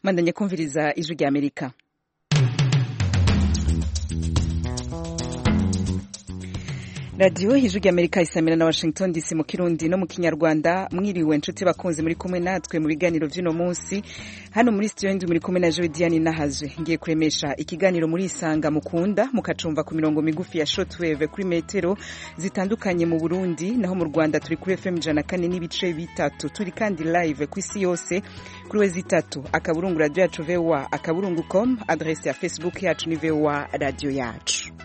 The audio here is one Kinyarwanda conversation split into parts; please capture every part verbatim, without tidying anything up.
Mandanye kumviriza ijwi rya Amerika. Radio ijwi rya Amerika isamira na Washington D C mu Kirundi no mu Kinyarwanda. Mwiriwe nshuti bakunze muri kumwe natwe mu biganiro vy'ino munsi. Hano muri studio ndi muri kumwe na Joe Diane Nahazwe. Ngiye kuremesha ikiganiro muri Isanga mukunda mukacumva ku mirongo migufi ya shortwave kuri metero zitandukanye mu Burundi, naho mu Rwanda turi kuri F M ijana kane n'ibice bitatu. Turi kandi live ku isi yose kuri wezi itatu akaburungu radio yacu V O A akaburungu dot com, adresse ya Facebook yacu ni V O A radio yacu.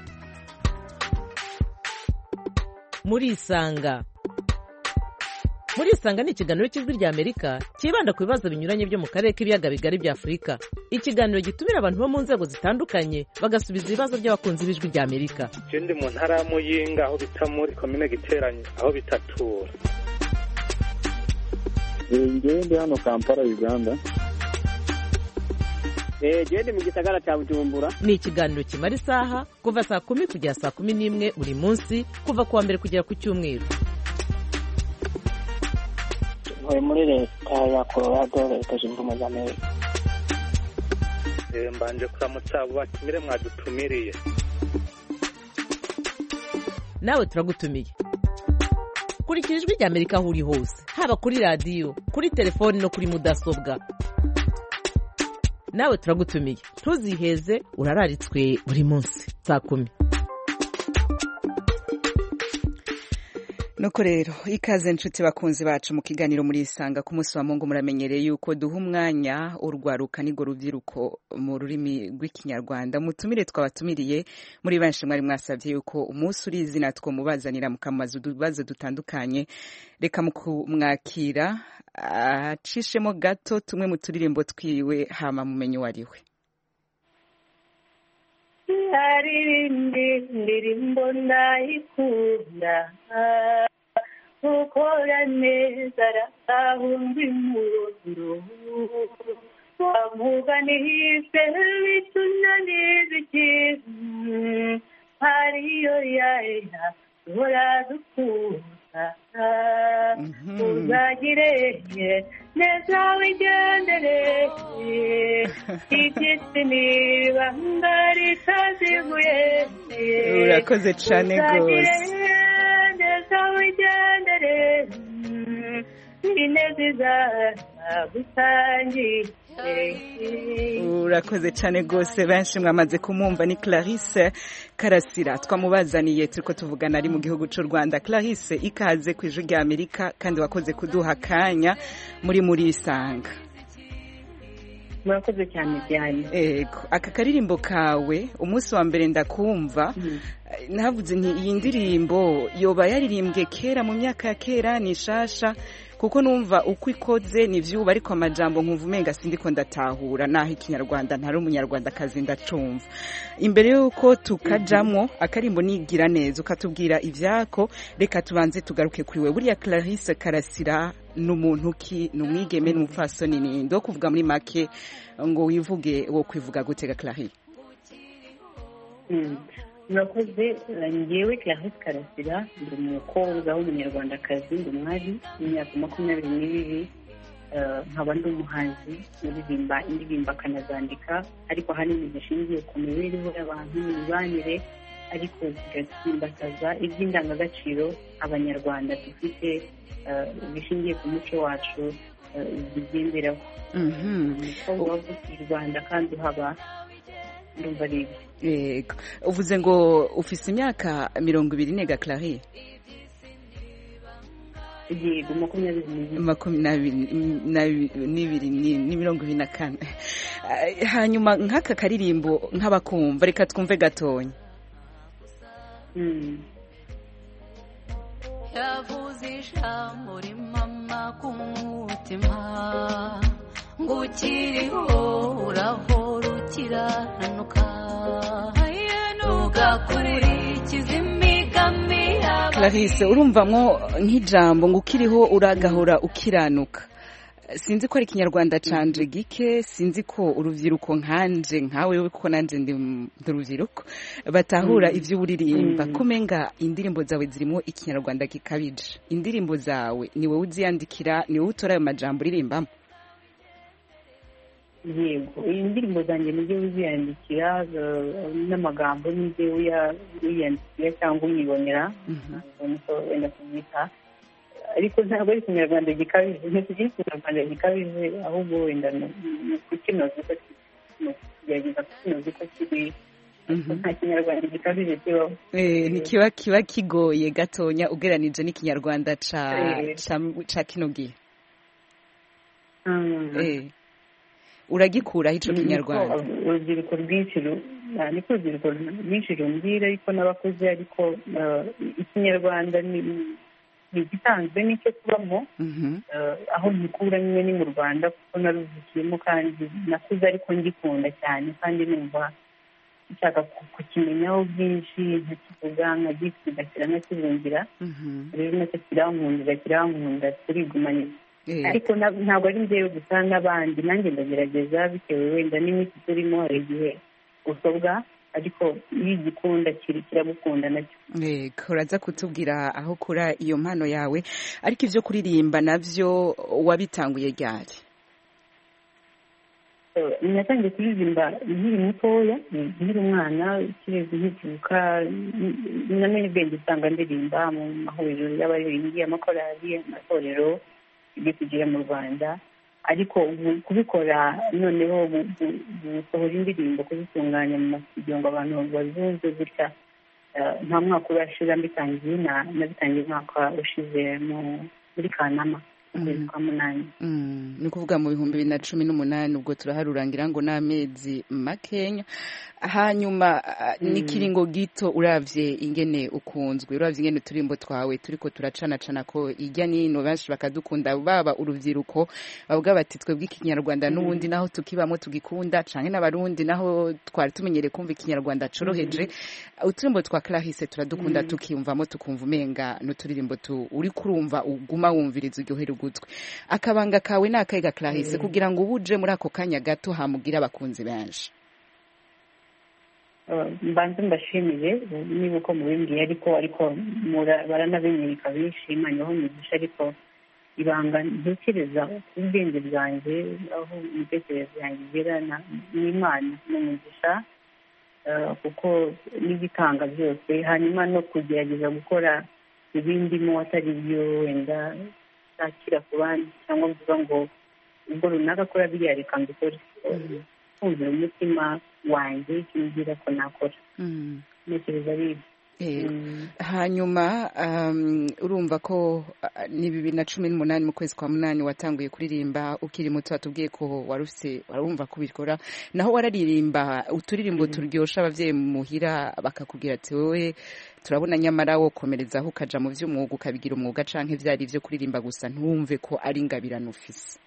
Muri Isanga. Muri Isanga ni ikiganiro cy'ijwi rya Amerika kibanda ku bibazo binyuranye byo mu karere k'ibiyaga bigari bya Afurika. Ikiganiro gitumira abantu bo mu nzego zitandukanye bagasubiza ibibazo by'abakunzi b'ijwi rya Amerika. Ikindi mu ntara ya Muyinga aho bita muri commune Giteranye aho bitatura. Ngiye ndi hano Kampala, Uganda. Eh jende mu gisagara cya Bujumbura. Ni ikiganiro kimara isaha kuva saa kumi kugera saa kumi n'imwe buri munsi kuva kuwa mbere kugera ku cyumweru. Ntuye muri leta ya Colorado, leta zunze ubumwe za Amerika. Eh mbanje kuramutsa abo batumire mwadutumiriye. Nawe turagutumiye. Kurikira ijwi rya Amerika aho uri hose, haba kuri radio, kuri telefoni no kuri mudasobwa. Nawe turagutumiye. Ntuziheze, urararitswe buri munsi saa kumi. Nuko rero ikaze nshuti bakunzi bacu mu kiganiro muri Isanga ku munsi wa Mungu. Muramenyereye yuko duha umwanya urwaruka n'igo rubyiruko mu rurimi rw'ikinyarwanda. Mutumire twabatumiriye muri benshi mwari mwasavye yuko umunsi uri izina two mubazanira mukamazu dubazo dutandukanye. Reka mukumwakira acishemo gato tumwe mu turirimbo twiwe hama mumenye wariwe. Narindi ndirimbo ndayikunda ukora neza rahumbi mundo wamuganise bitunaniziki hariyo yaena ora dukunda uzagire neza wigendere ikitini bangari tazibuye. Urakoze cyane gose. Neza wigendere ineza gusangi. Urakoze cyane gose. Benshi mwamaze kumumva ni Clarisse Karasira twamubazaniye turiko tuvugana ari mu gihugu cy'u Rwanda. Clarisse, ikaze ku ijwi rya Amerika kandi wakoze kuduha kanya muri muri Isanga. Murakoze cyane cyane. Ego, aka karirimbo kawe umunsi wa mbere ndakumva mm. Navuze nti iyi ndirimbo yoba yaririmbwe kera mu myaka ya kera ni shasha, kuko numva uko ikoze ni vyuba ariko amajambo nkuvumenga sindiko ndatahura naho ikinyarwanda ntari umunyarwanda kazi ndacumva. Imbere yuko tukajamwo akarimbo nigira neza ukatubwira ivyako, reka tubanze tugaruke kuri we. Buriya Clarisse Karasira n'umuntu ki n'umwigeme n'umufasoni ni ndo kuvuga muri make ngo wivuge wo kwivuga gutega Clarisse. Mm. Murakoze. Ngewe Clarisse Karasira ndi umukobwa w'umunyarwandakazi, ndi umwari w'imyaka makumyabiri n'ibiri, nkaba ndi umuhanzi uririmba indirimbo akanazandika, ariko ahanini zishingiye ku mibereho y'abantu n'imibanire, ariko zigasimbataza iby'indangagaciro abanyarwanda dufite bishingiye ku muco wacu bigenderaho. Umukobwa wavukiye i Rwanda kandi uhaba ndumva ari ibyo. Yego, uvuze ngo ufise imyaka mirongo ibiri nega Clarisse? Yego, makumyabiri n'ibiri ni mirongo ibiri na kane. Hanyuma nk'aka karirimbo nk'abakumva reka twumve gatonya. Yavuze ijambo rimama ku mutima ngo ukiriho urahora ukiranuka ugakurikiza imigami yawe. Clarisse, urumvamwo nk'ijambo ngo ukiriho uragahora ukiranuka. Sinzi ko ari ikinyarwanda canje gike, sinzi ko uruvyiruko nkanje nkawe kuko nanje ndi uruvyiruko batahura ivyo uririmba. Kumenga indirimbo zawe zirimo ikinyarwanda gikabije. Indirimbo zawe ni wowe uziyandikira, ni wowe utora ayo majambo uririmbamo? yego indirimbo zanjye nibyo uziyandikira n'amagambo nibyo uyandikira cyangwa uyibonera wenda kubyita ariko ntabwo ari ikinyarwanda gikabije ntitugira ikinyarwanda gikabije ahubwo wenda ni ukukinoza uko kugerageza kukinoza uko kiri nta kinyarwanda gikabije kibaho ntikiba kiba kigoye gatonya ugereranije n'ikinyarwanda ca kino gihe uragikuraho icyo kinyarwanda urubyiruko rwinshi niko urubyiruko rwinshi rumbwira ariko n'abakuze ariko ikinyarwanda ni igisanzwe nicyo kubamo aho nkikura nyine ni mu rwanda kuko naruvukiyemo kandi nakuze ariko ngikunda cyane kandi numva nshaka kukimenyaho byinshi nkakivuga nkagisigasira nkakibungira rero nacyo kirankunda kirankunda turigumanye ariko ntabwo ari njyewe gusa n'abandi nanjye ndagerageza bitewe wenda n'iminsi turimo hari igihe usobwa ariko iyo igikunda kiri kiragukunda nacyo uraza kutubwira aho ukura iyo mpano yawe ariko ibyo kuririmba nabyo wabitanguye ryari natangiye kuririmba nkiri mutoya nkiri umwana kirezi nkikibuka namenye ubwenge usanga ndirimba mu mahuriro y'abaririmbyi amakorali amatorero ibyo tugira mu rwanda ariko kubikora noneho gusohora indirimbo kuzitunganya mu masitidiyo ngo abantu bazumve gutya nta mwaka urashira mbitangiye nabitangiye umwaka ushize muri kanama ukwezi kwa munani ni ukuvuga mu bihumbi bibiri na cumi n'umunani ubwo turaharurangira ngo n'amezi makenya hanyuma n'ikiringo gito uravye ingene ukunzwe uravye ingene turimbo twawe turiko turacanacana ko ijya nino benshi bakadukunda baba urubyiruko bavuga bati twebwe ikinyarwanda n'ubundi naho tukibamo tugikunda canke n'abarundi naho twari tumenyereye kumva ikinyarwanda coroheje uturimbo twa Clarisse turadukunda tukiyumvamo tukumva umenga n'uturirimbo tu uri kurumva uguma wumviriza uryohera ugutwe akabanga kawe nakaiga Clarisse kugira ngo ubuje muri ako kanya gato hamugira abakunzi benshi mbanze mbashimire niba uko mubimbwiye ariko ariko baranabinyereka bishima niho mugisha ariko ibanga ntekereza ubwenge bwanjye aho imitekerereze yanjye igera n'Imana n'umugisha kuko n'igitanga byose hanyuma no kugerageza gukora ibindimo atari byo wenda ntakira ku bandi cyangwa mvuga ngo ubwo runaka akora biriya reka mbikore kumvira umutima wanjye kimbwira ko nakora ntekereza ari hanyuma urumva ko ni bibiri na cumi n'umunani mu kwezi kwa munani watanguye kuririmba ukiri muto watubwiye ko warufise warumva kubikora naho wararirimba uturirimbo turyosha abavyeyi muhira bakakubwira ati wowe turabona nyamara wo komerezaho ukaja mu vy'umwuga ukabigira umwuga canke vyari ivyo kuririmba gusa ntumve ko ari ingabirano ufise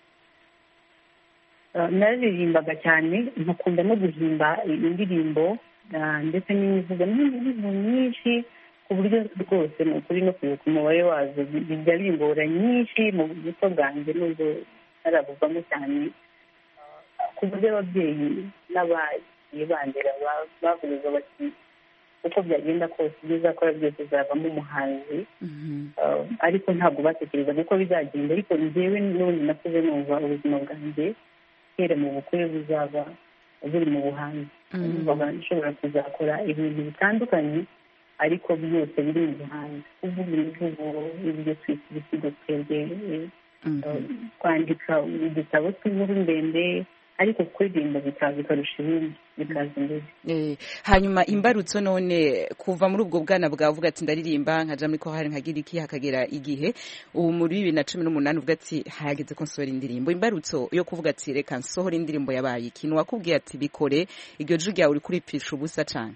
naririmbaga cyane nkakunda no guhimba indirimbo ndetse n'imivugo n'imivugo myinshi ku buryo rwose ni ukuri no kwibuka umubare wazo bijya bimbora nyinshi mu buto bwanjye nubwo narabuvamo cyane ku buryo ababyeyi n'abagiye bandera bavuga bati uko byagenda kose ibyo uzakora byose uzavamo umuhanzi ariko ntabwo batekerezaga uko bizagenda ariko njyewe n'ubundi nakuze numva ubuzima bwanjye kera mu bukwe buzaba buri mu buhanzi nshobora kuzakora ibintu bitandukanye ariko byose biri mu buhanzi kuvuga imivugo ibyo twita ibisigo twebwe kwandika udutabo tw'inkuru ndende ariko kuririmba bikarusha ibindi bikaza imbere hanyuma imbarutso none kuva muri ubwo bwana bwawe uvuga ati ndaririmba nkaja muri ko hari nkagira iki hakagera igihe ubu muri bibiri na cumi n'umunani uvuga ati hageze ko nsohora indirimbo imbarutso yo kuvuga ati reka nsohora indirimbo yabaye ikintu wakubwiye ati bikore iryo jwi ryawe uri kuripisha ubusa cane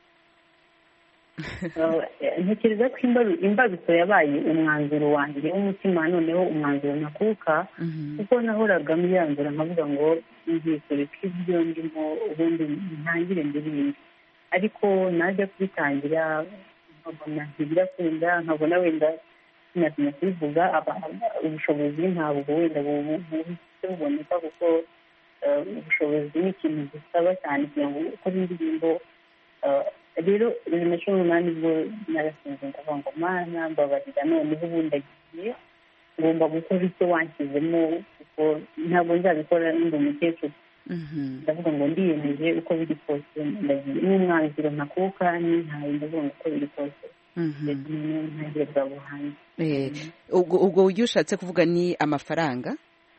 ntekereza ko imbarutso yabaye umwanzuro wanjye w'umutima noneho umwanzuro nakuka kuko nahoraga myanzura nkavuga ngo ngiye kureka ibyo ndimo ubundi ntangire ndirimbe ariko najya kubitangira nkabona ntibirakunda nkabona wenda sinatinya kubivuga ubushobozi ntabwo wenda buhise buboneka kuko ubushobozi ni ikintu gisaba cyane kugira ngo ukore indirimbo rero bibiri na cumi n'umunani bwo narasinze ndavuga ngo mana mbabarira noneho ubundi agiye ngomba gukora icyo wanshyizemo kuko ntabwo nzabikora ndi umukecuru ndavuga ngo ndiyemeje uko biri kose n'umwanzuro ntakuka n'intaye ndavuga ngo uko biri kose ndetse n'intangire bwa buhanzi. ubwo iyo ushatse kuvuga ni amafaranga?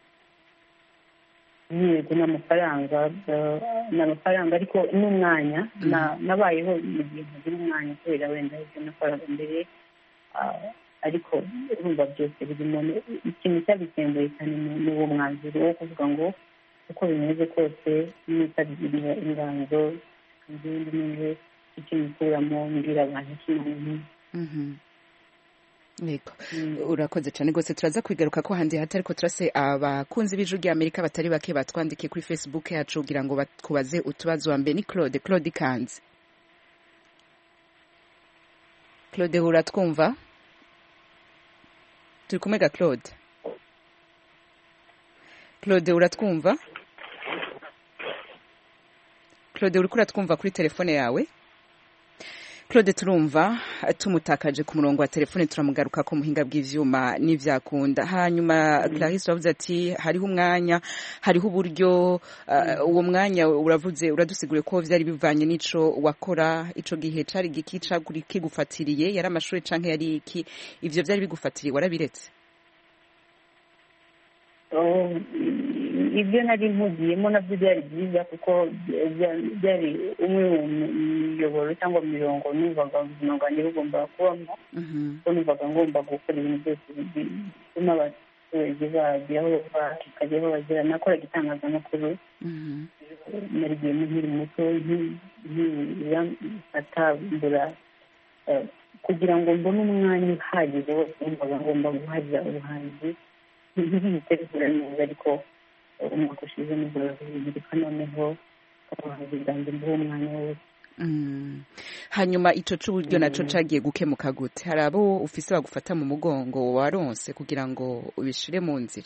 yego ni amafaranga ni amafaranga ariko n'umwanya nabayeho mu gihe ntagira umwanya kubera wenda ibyo nakoraga mbere ariko urumva byose birimo ikintu cyabisembuye cyane ni uwo mwanzuro wo kuvuga ngo uko bimeze kose nitabiriye inganzo ngende neze icyo nikuramo mbwira abantu ikintu. Yego urakoze cyane rwose turaza kwigaruka ko handi hata ariko turase abakunzi b'ijwi rya Amerika batari bake batwandikiye kuri Facebook yacu kugira ngo bakubaze utubazo wa mbere. Ni Claude Claude Kanzi. Claude uratwumva? Turi kumwe ga Claude. Claude uratwumva? Claude uriko uratwumva kuri telefone yawe? Claude turumva tumutakaje ku murongo wa telefone, turamugaruka ko muhinga bw'ivyuma n'ivyakunda. Hanyuma Clarisse uravuze ati hariho umwanya hariho uburyo uwo uh, mwanya uravuze uradusigure ko vyari bivanye n'ico wakora ico gihe cari gikica kuri kigufatiriye yari amashuri canke yari iki ivyo vyari bigufatiriye warabiretse? Oh, ibyo nari mpugiyemo nabyo byari byiza kuko byari umwe mu miyoboro cyangwa mu mirongo numvaga ubuzima bwanjye bugomba kubamo kuko numvaga ngomba gukora ibintu byose bituma abaturage bageraho bakajyaho bagera. nakoraga itangazamakuru narigiye nkiri muto nkatambura kugira ngo mbone umwanya uhagije wose numvaga ngomba guharira ubuhanzi ntibiterura neza ariko umwaka ushize nibura bibirika noneho abahanzi bwanjye mbuhe umwanya wose. Hanyuma ico c'uburyo naco cagiye gukemuka gute? Hari abo ufise bagufata mu mugongo waronse kugira ngo ubishire mu nzira?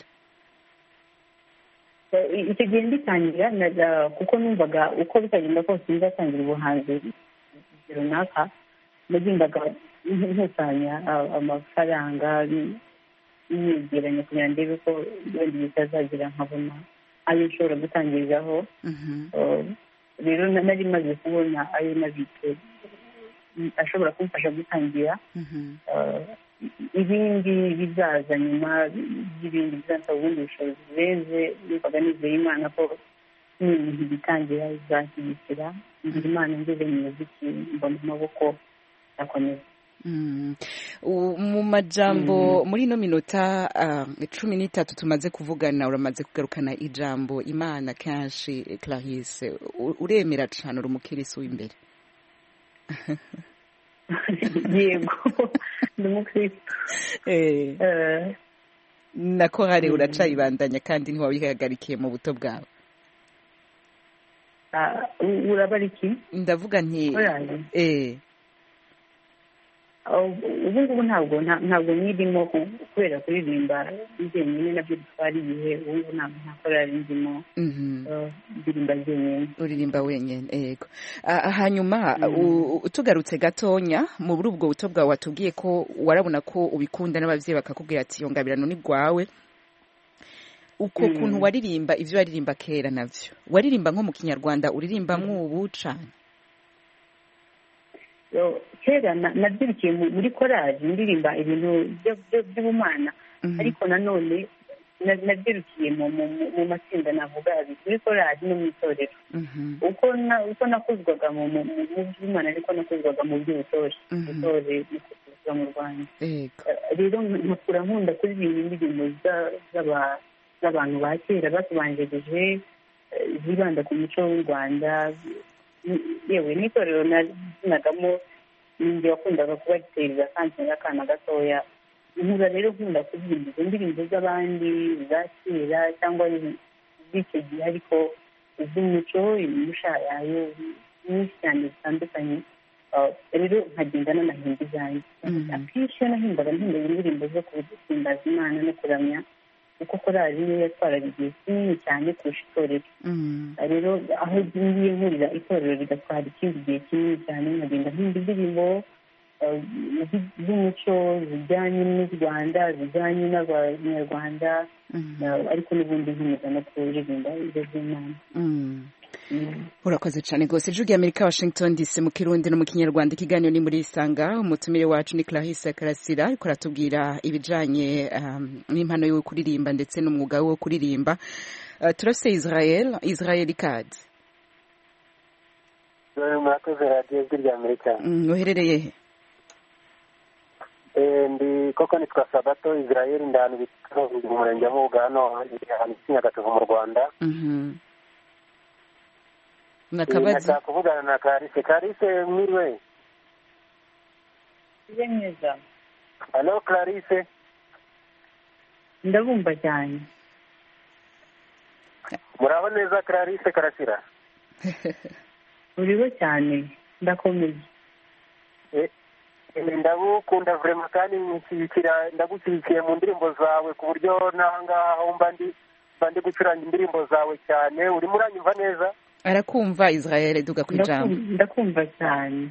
icyo gihe nditangira kuko numvaga uko bitagenda kose nzatangira ubuhanzi runaka nagendaga nkusanya amafaranga yegeranye kugira ngo ndebe ko wenda bitazagira nkabona ayo nshobora gutangiriraho. rero nari maze kubona ayo nabitse ashobora kumfasha gutangira ibindi bizaza nyuma y'ibindi bizaza ubundi bushobozi burenze. numvaga nizeye Imana ko n'ibintu bitangira bizashyigikira ngira Imana ngeze mu muziki mbona amaboko akomeza. mu majambo muri ino minota cumi n'itatu tumaze kuvugana uramaze kugarukana ijambo Imana kenshi. Clarisse uremera cyane uri umukirisi w'imbere? yego ndi umukristo. nako hari uracayibandanya kandi ntiwabihagarikiye mu buto bwawe? urabara iki? ndavuga nti eh ubu ngubu ntabwo ntabwo nirimo kubera kuririmba njyenyine nabyo bitwara igihe. ubu ngubu ntabwo ntakora ndimo ndirimba njyenyine. uririmba wenyine yego. hanyuma tugarutse gatonya muri ubwo buto bwawe watubwiye ko warabona ko ubikunda n'ababyeyi bakakubwira ati iyo ngabirano ni rwawe. uko kuntu waririmba ivyo waririmba kera navyo waririmba nko mu Kinyarwanda uririmba mw'ubu cane? kera nabyirukiye muri korali ndirimba ibintu by'ubumana ariko nanone nabyirukiye mu matsinda navuga abiri muri korali no mu itorero. uko nakuzwaga mu by'ubumana ariko nakuzwaga mu by'ubutore ubutore bukuzwa mu Rwanda. rero nkakura nkunda kuririmba indirimbo z'abantu ba kera batubanjirije zibanda ku muco w'u Rwanda. yewe n'itorero nazinagamo ninjye wakundaga kubatereza kandi n'akana gatoya. nkura rero nkunda kuririmba izo ndirimbo z'abandi za kera cyangwa z'icyo gihe ariko iz'umuco imushayayo nyinshi cyane zitandukanye. rero nkagenda n'amahimbi zanjye akenshi iyo nahimbaga mpimbaga indirimbo zo guhimbaza Imana no kuramya kuko korali niyo yatwaraga igihe kinini cyane kurusha itorero. rero aho ngiye nkurira itorero rigatwara ikindi gihe kinini cyane nkagenda mpimba indirimbo z'umuco zijyanye n'u Rwanda zijyanye n'abanyarwanda ariko n'ubundi nkomeza no kuririmba ibyo by'Imana. Urakoze cyane rwose. Ijwi ry'Amerika, Washington D C, mu Kirundi no mu Kinyarwanda. Ikiganiro ni muri Isanga. Umutumire wacu ni Clarisse Karasira, ariko aratubwira ibijanye um, n'impano yo kuririmba ndetse n'umwuga wo kuririmba. Uh, turase Israel, Israel ikaze. Murakoze radiyo ijwi ry'Amerika. Mm, uherereye he? Eh, ndi koko nitwa Sabato Israel, ndahanu bitwa mu murenge wa Mubuga, hano ahantu Nyagatovu mu Rwanda. Mhm. Nakabaza. Nashaka kuvugana na Clarisse. Clarisse mwiriwe? Ize neza. Hello Clarisse. Ndabumva cyane. Muraho neza Clarisse Karasira? Uriho cyane, ndakomeye. Eh, ndagukunda vraiment kandi nshyigikira, ndagushyigikiye mu ndirimbo zawe ku buryo n'ahangaha mba ndi mba ndi gucuranga indirimbo zawe cyane. Urimo uranyumva neza? Arakumva Israel, duga kwijambo. Ndakumva cyane.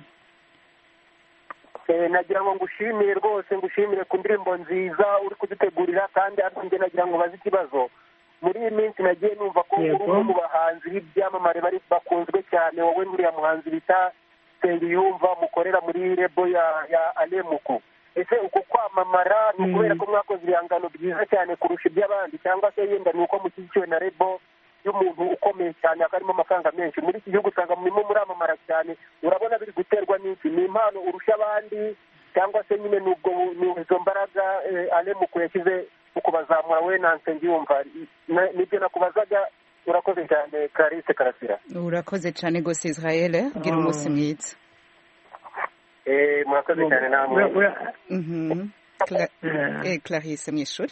Eh, nagira ngo ngushimire rwose, ngushimire ku ndirimbo nziza uri kudutegurira, kandi ariko nge nagira ngo baze ikibazo. Muri iyi minsi nagiye numva ko uri umwe mu bahanzi b'ibyamamare bari bakunzwe cyane, wowe n'uriya muhanzi bita Nsengiyumva mukorera muri rebo ya ya Alemuku. Ese uko kwamamara ni ukubera ko mwakoze ibihangano byiza cyane kurusha iby'abandi, cyangwa se yenda ni uko mushyigikiwe na rebo y'umuntu ukomeye cyane akarimo amafaranga menshi? Muri iki gihugu usanga murimo muramamara cyane, urabona biri guterwa n'iki? Ni impano urusha abandi, cyangwa se nyine n'ubwo izo mbaraga Alemuku yashyize mu kubazamura we na Nsengiyumva? Nibyo nakubazaga. Urakoze cyane Clarisse Karasira. Urakoze cyane gose Israel, gira umunsi mwiza. Eh, murakoze cyane namwe. Mhm. Eh, Clarisse mwishuri.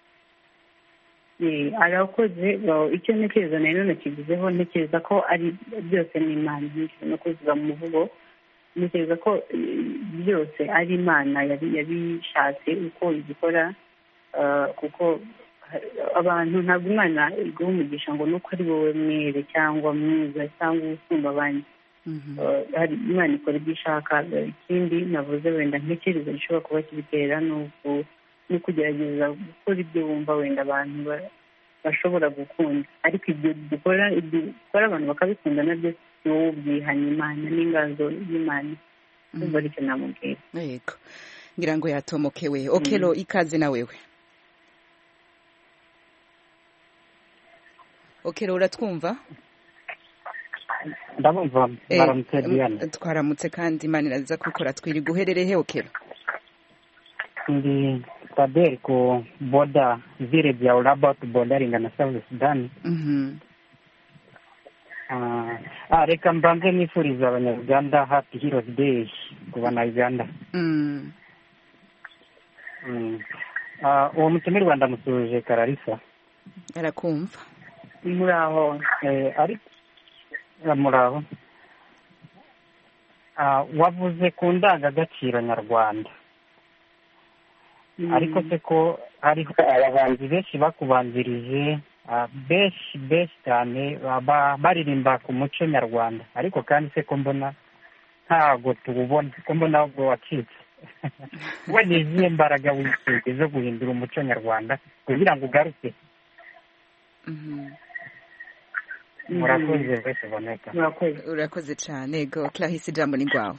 Eh, arakoze. Icyo ntekereza nayo nakigizeho, ntekereza ko ari byose ni Imana, no kuvuga mu muvugo. Ntekereza ko byose ari Imana yari yabishatse uko igikora, kuko abantu ntabwo Imana iguha umugisha ngo nuko ari wowe mwere cyangwa mwiza cyangwa usumba abandi. Hari Imana ikora ibyo ishaka. Ikindi navuze wenda ntekereza gishobora kuba kibitera no kugerageza gukora ibyo wumva wenda abantu bashobora gukunda, ariko ibyo dukora ibyo dukora abantu bakabikunda nabyo si wowe ubyihanye, Imana n'inganzo y'Imana. Umva aricyo namubwira. Yego, ngira ngo yatomokewe. Okelo, ikaze na wewe. Okelo, uratwumva? Ndabumva. Baramutse Diane. Twaramutse kandi Imana iraza kubikora. Twiri guherereye he Okelo? Ndi Fadel ku border village ya Ulabat bordering na South Sudan. Mhm. Ah, ah reka mbanze nifuriza abanyarwanda Happy Heroes Day ku banyarwanda. Mhm. Mm. Ah, uwo mutumire Rwanda musuje Clarisse. Arakumva. Muraho. Eh, ari muraho. Ah, wavuze ku ndangagaciro nyarwanda. Ariko se ko hariho abahanzi benshi bakubanzirije, benshi benshi cyane baririmba ku muco nyarwanda, ariko kandi se ko mbona ntago tububona, ko mbona ubwo wacitse. We ni izihe mbaraga wifite zo guhindura umuco nyarwanda kugira ngo ugaruke? Murakoze wese boneka. Urakoze cyane. Go Clarisse, ijambo ni rwawe.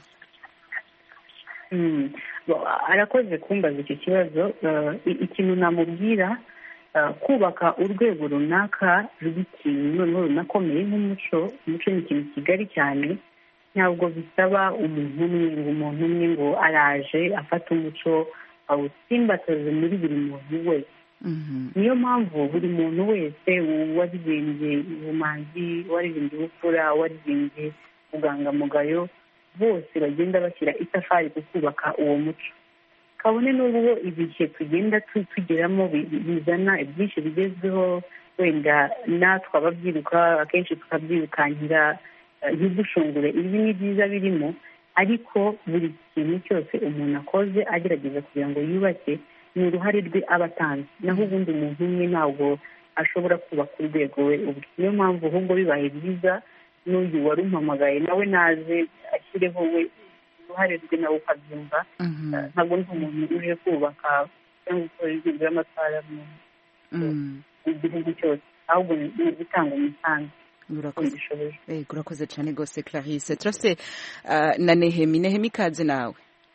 Arakoze kumbaza icyo kibazo. Ikintu namubwira, kubaka urwego runaka rw'ikintu noneho runakomeye nk'umuco. Umuco ni ikintu kigari cyane, ntabwo bisaba umuntu umwe ngo umuntu umwe ngo araje afata umuco awusimbataze muri buri muntu wese. Niyo mpamvu buri muntu wese waririmbye ubumanzi, waririmbye ubupfura, waririmbye ubugangamugayo, bose bagenda bashyira itafari ku kubaka uwo muco. Kabone n'ubwo ibihe tugenda tugeramo bizana ibyinshi bigezweho, wenda natwe ababyiruka akenshi tukabyirukankira ntidushungure ibi ni byiza birimo, ariko buri kintu cyose umuntu akoze agerageza kugira ngo yubake ni uruhare rwe aba atanze, naho ubundi umuntu umwe ntabwo ashobora kubaka urwego we ubwe. Niyo mpamvu ahubwo bibaye byiza n'uyu wari umpamagaye nawe naze ashyireho we uruhare rwe nawe ukabyumva. Ntabwo ndi umuntu uje kubaka cyangwa gukora ibintu by'amatwara. igihugu cyose ahubwo ni gutanga umusanzu. urakoze cyane rwose Clarisse. turafite na Nehemi. Nehemi ikaze nawe.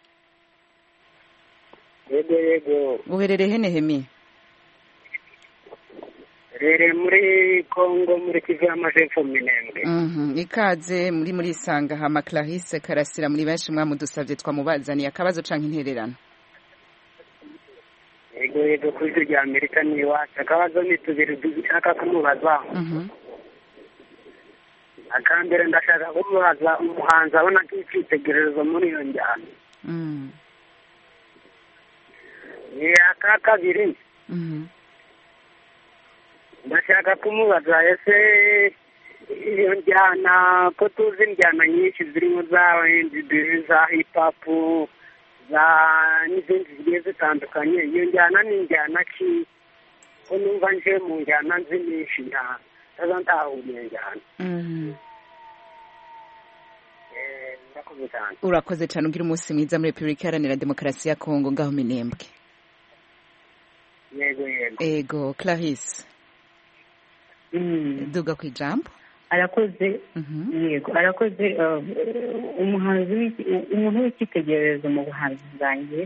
yego yego. uherereye he Nehemi? rere muri Kongo muri Kivu y'Amajepfo Minembwe. Mhm. ikaze muri muri Isanga hama Clarisse Karasira muri benshi mwamudusavye twamubazaniye akabazo canke intererano. yego yego ku ijwi rya Amerika ni iwacu. akabazo ni tubiri dushaka kumubaza. Mhm. akambere ndashaka kumubaza umuhanzi abona k'icyitegererezo muri iyo njyana. Mhm. ni aka kabiri. Mhm. ndashaka kumubaza ese iyo njyana ko tuzi injyana nyinshi zirimo za R&B za hip hop za n'izindi zigiye zitandukanye, iyo njyana ni injyana ki ko numva nje mu njyana nzi nyinshi ntaza ntahuriye njyana. Urakoze cyane. urakoze cyane ugira umunsi mwiza muri Repubulika Iharanira Demokarasi ya Kongo ngaho Minembwe. yego yego. ego Clarisse. duga ku ijambo. arakoze. yego arakoze. umuhanzi umuntu w'icyitegererezo mu buhanzi bwanjye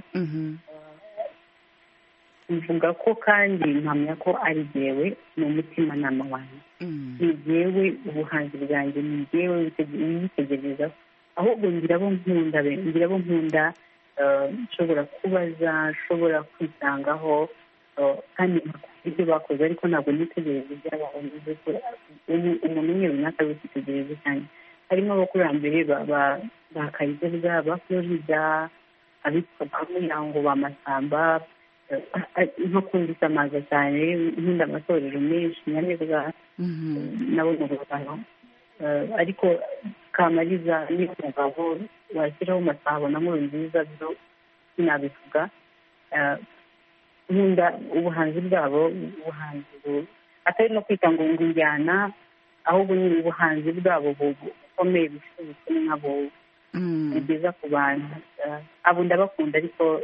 mvuga ko kandi mpamya ko ari jyewe mu mutimanama wanjye. ni jyewe ubuhanzi bwanjye ni jyewe witegereza ahubwo ngira abo nkunda ngira abo nkunda nshobora kubaza nshobora kwisangaho kandi ibyo bakoze ariko ntabwo nitegereza ibyabaho. umuntu umwe runaka witegereza cyane harimo abakurambere ba Kayizerwa ba Florida abitwa ba Muyango ba Masamba nko kundisa amazi cyane nkunda amatorero menshi nyamibwa nabo mu Rwanda ariko Kamariza ni umugabo washyiraho Masabo na Nkurunziza byo sinabivuga. nkunda ubuhanzi bwabo ubuhanzi atari no kwita ngo ngo injyana ahubwo ni ubuhanzi bwabo bukomeye bufite ubutumwa nk'abo bugeza ku bantu. abo ndabakunda ariko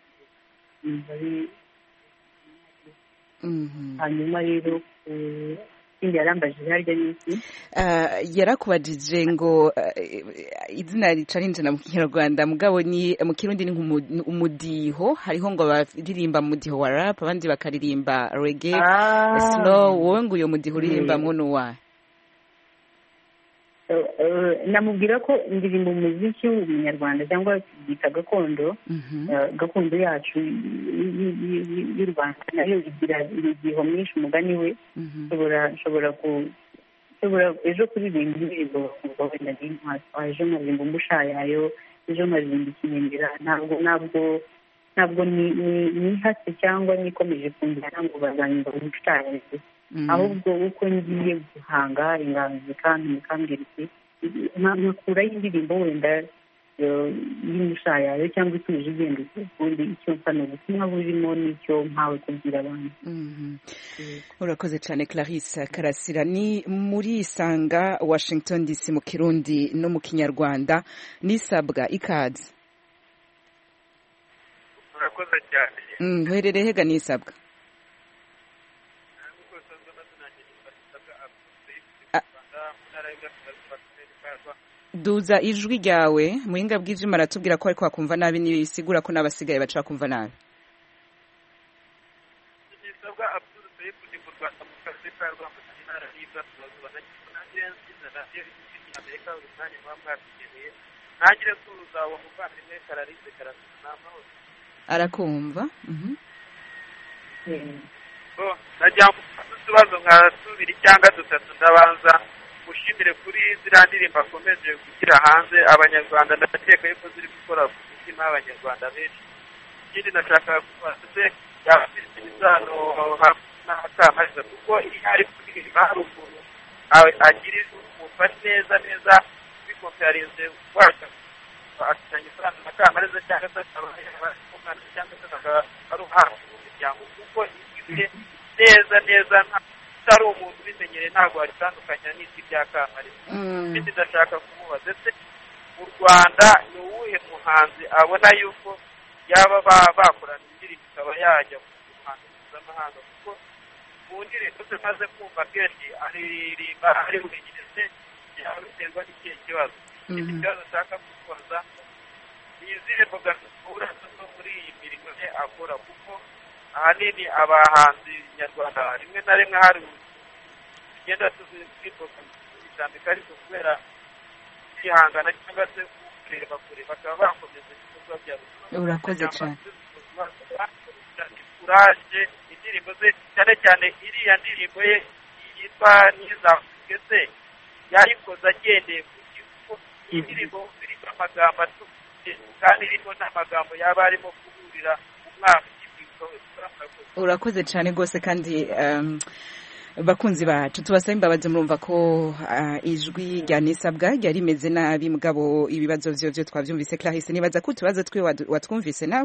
hanyuma rero ikindi yarambajije harya n'iki yarakubajije ngo izina rica rinjana mu Kinyarwanda mugabo ni mu Kirundi ni umudiho. hariho ngo baririmba mudiho wa rap abandi bakaririmba reggae slow. wowe ngo uyo mudiho uririmba muno wa namubwira ko indirimbo umuziki w'umunyarwanda cyangwa byita gakondo gakondo yacu y'u Rwanda nayo igira imidiho myinshi. umugani we nshobora ejo kuririmba indirimbo wenda n'intwatwa ejo nkaririmba umushayayo ejo nkaririmba ikinembera. ntabwo ntabwo ntabwo nihase cyangwa nikomeje kunjyana ngo bazanyumva umushayayo ahubwo uko ngiye guhanga inganzo kandi mukambwira iki nkakuraho indirimbo wenda y'umushayayo cyangwa ituje igenda ubundi icyo mfa ni ubutumwa burimo n'icyo mpawe kubwira abantu. urakoze cyane Clarisse Karasira. ni muri Isanga Washington D C mu Kirundi no mu Kinyarwanda. nisabwa ikaze. urakoze cyane. uherereye hega nisabwa? duza ijwi ryawe muhinga bw'ivyuma aratubwira ko ariko bakumva nabi nibisigura ko n'abasigaye baca kumva nabi. nisabwa Abdul Saif ni mu Rwanda mu kazi ka Rwanda n'intara y'Iburasirazuba na Kivu na radiyo y'Amerika urumanye mwamwatugeneye ntagire kuza uwo muvandimwe Clarisse Karasira n'amahoro arakumva. najya utubazo nka tubiri cyangwa dutatu ndabanza mushimire kuri ziriya ndirimbo akomeje gushyira hanze abanyarwanda ndakeka yuko ziri gukora ku mutima y'abanyarwanda benshi. ikindi nashaka kubaza se yafite isano n'akamariza kuko iyo ari kuririmba hari ukuntu agira umva neza neza bikompeyarinze wacu afitanye isano n'akamariza cyangwa se akaba umwana cyangwa se akaba ari hafi mu miryango kuko igihe neza neza utari umuntu ubimenyereye ntabwo waritandukanya n'isi bya Kamariza. ikindi ndashaka kumubaza ese mu Rwanda ni uwuhe muhanzi abona yuko yaba bakorana indirimbo ikaba yajya mu muhanzi mpuzamahanga kuko mu ndirimbo ze maze kumva kenshi aririmba ari wenyine se yaba biterwa n'ikihe kibazo ikindi kibazo ushaka gukoza ni izihe mbogamizi uhura nazo muri iyi mirimo ye akora kuko ahanini abahanzi nyarwanda rimwe na rimwe hari tugenda tuzitambika ariko kubera kwihangana cyangwa se kureba kure bakaba bakomeza ibikorwa byabo. Urakoze cyane. Kuraje indirimbo ze cyane cyane iriya ndirimbo ye yitwa Ntizavuge se yayikoze agendeye ku gihugu indirimbo irimo amagambo atuje kandi irimo n'amagambo yaba arimo kuburira umwaka. Urakoze cyane rwose kandi um, bakunzi bacu tubasaba imbabazi murumva ko uh, ijwi rya nisabwa ryari rimeze nabi mugabo ibibazo vyo vyo twavyumvise Clarisse nibaza ko tubazo twe watwumvise nawe.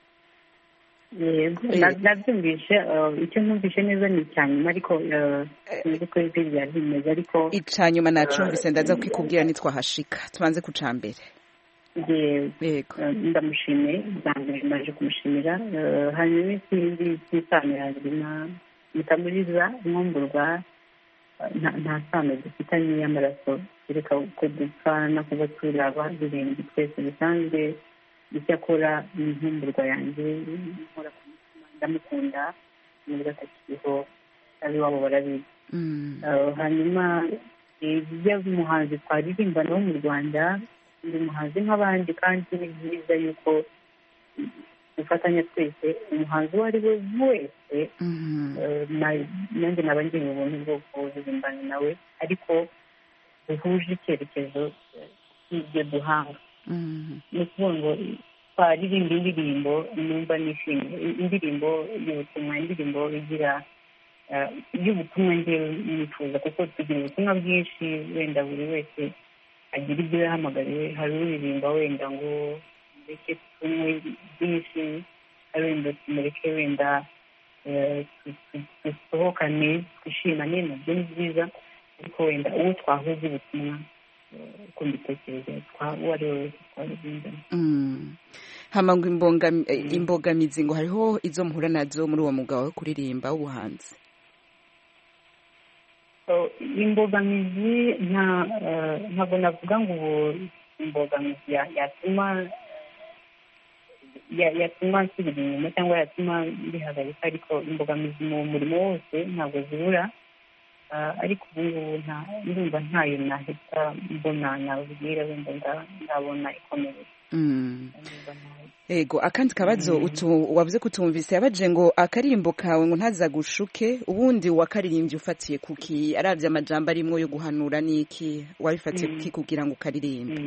Yego nabyumvise icyo numvise neza ni cyanyuma ariko nzi ko ijwi ryari rimeze ariko icanyuma nacumvise ndaza kwikubwira nitwahashika tubanze kuca mbere. Yego ndamushimiye bwanjye naje kumushimira hanyuma ikindi cy'isanirangire na mutamuriza inkumburwa nta sano dufitanye y'amaraso reka ko dupfa no kuba turi abadiringi twese bisanzwe icyo akora ni inkumburwa yanjye nkora ku mutima ndamukunda nubwo atakiriho ab'iwabo barabizi. Hanyuma ibyo umuhanzi twaririmbana wo mu Rwanda ndi umuhanzi nk'abandi kandi ni byiza yuko dufatanya twese umuhanzi uwo ari we wese nanjye naba ngiye mu buntu bwo kuririmbana nawe ariko duhuje icyerekezo cy'ibyo duhanga. Ni ukuvuga ngo twaririmba indirimbo numva nishimye indirimbo y'ubutumwa indirimbo igira y'ubutumwa ngewe nifuza kuko tugira ubutumwa bwinshi wenda buri wese agira ibyo yahamagariwe hari uririmba wenda ngo mureke tunywe byinshi hari wenda tumureke wenda dusohokane twishimane nabyo ni byiza ariko wenda uwo twahuza ubutumwa uko mbitekereza uwo ari we wese twabirimbana. Hama ngo imbogamizi ngo hariho izo muhura nazo muri uwo mwuga wo kuririmba w'ubuhanzi. Imbogamizi ntabwo navuga ngo imbogamizi yatuma yatuma nsubira inyuma cyangwa yatuma bihagarika ariko imbogamizi mu murimo wose ntabwo zibura ariko ubu ngubu ndumva ntayo nahita mbona nabwira wenda ndabona ikomeye. Ego akandi kabazo wavuze kutumvise yabaje ngo akarimbo kawe ngo ntazagushuke ubundi wakaririmbye ufatiye kuki aravye amajambo arimwo yo guhanura niki wabifatiye kuki kugira ngo ukaririmbe.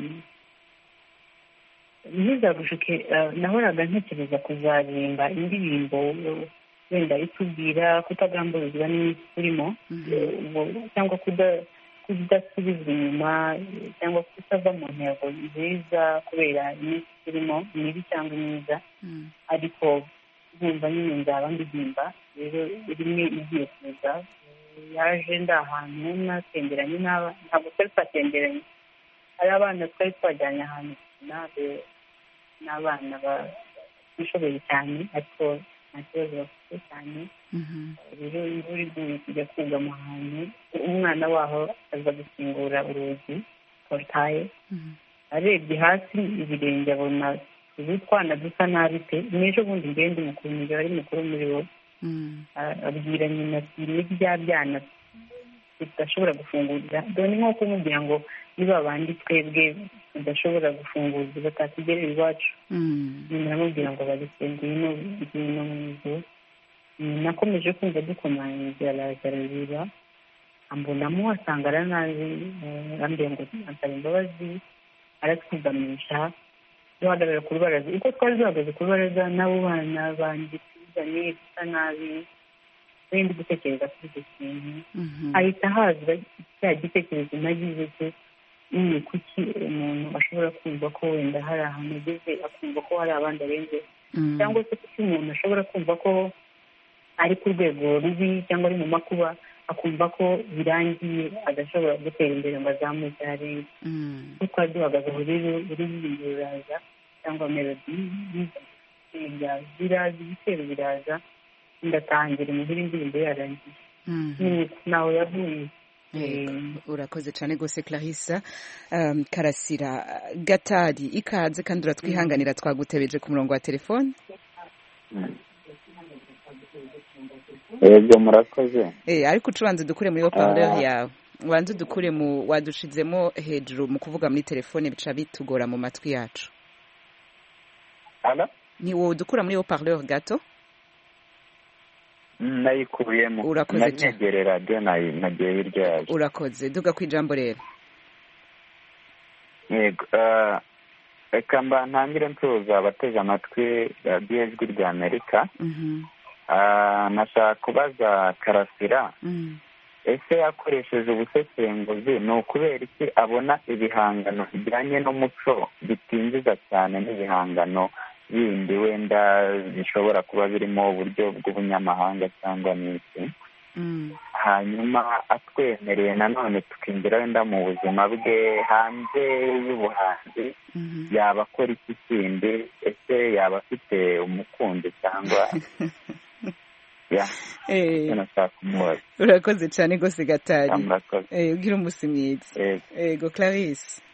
Ntizagushuke nahoraga ntekereza kuzaririmba indirimbo wenda itubwira kutagamburizwa n'urimo cyangwa kudasubizwa inyuma cyangwa kutava mu ntego nziza kubera iminsi turimo mibi cyangwa myiza ariko nkumva nyine nzaba ndirimba rero rimwe igiye kuza yaje ndi ahantu natemberanye ntabwo twari twatemberanye hari abana twari twajyanye ahantu n'abana bishoboye cyane ariko nta kibazo bafite cyane rero imvura iguye tujya kugama ahantu umwana waho aza gukingura urugi porutaye arebye hasi ibirenge abona ubu twana dusa nabi pe n'ejo bundi ngende mukuru mu gihe ari mukuru muri bo abwira nyina ati ni bya byana tudashobora gufungurira dore nko kumubwira ngo niba abandi twebwe tudashobora gufungurira batatugerera iwacu nyina aramubwira ngo bareke ngwino ngwino mu nzu nakomeje kumva dukomanyije araza ararira ambonamo asanga aranazi arambwira ngo ansaba imbabazi aratwugamisha duhagarara ku rubaraza uko twari duhagaze ku rubaraza n'abo bana banjye tuzanye dusa nabi wenda gutekereza kuri icyo kintu ahita haza cya gitekerezo nagize cyo ni kuki umuntu ashobora kumva ko wenda hari ahantu ageze akumva ko hari abandi arenze cyangwa se kuki umuntu ashobora kumva ko ari ku rwego rubi cyangwa ari mu makuba akumva ko birangiye adashobora gutera imbere ngo azamuke arenze kuko twari duhagaze aho rero ururirimbo ruraza cyangwa melodi biraza ibitero biraza ndatangira imuhira indirimbo yarangiye nawe yavuye. Urakoze cyane rwose Clarisse. Karasira Gatari ikaze kandi uratwihanganira twagutebeje ku murongo wa telefone. Yego murakoze. Eh ariko ucubanze dukure muri haut-parleur yawe. Wanze dukure mu wadushizemo hejuru mu kuvuga muri telefone bica bitugora mu matwi yacu. Ala? Ni wo dukura muri haut-parleur gato? Nayikuyemo. Urakoze cyane. Nagerera radio nayi nagiye hirya yaje. Urakoze duga kwijambo rero. Yego eh eka mba ntangire ntuza abateze amatwi radio ijwi rya Amerika. Mhm. Ah nashaka kubaza Karasira. Mhm. Ese yakoresheje ubusesenguzi ni ukubera iki abona ibihangano bijyanye n'umuco bitinjiza cyane n'ibihangano bindi wenda bishobora kuba birimo uburyo bw'ubunyamahanga cyangwa n'iki hanyuma atwemereye nanone tukinjira wenda mu buzima bwe hanze y'ubuhanzi yaba akora iki kindi ese yaba afite umukunzi cyangwa ya urakoze cyane rwose Gatari ugira umunsi mwiza yego Clarisse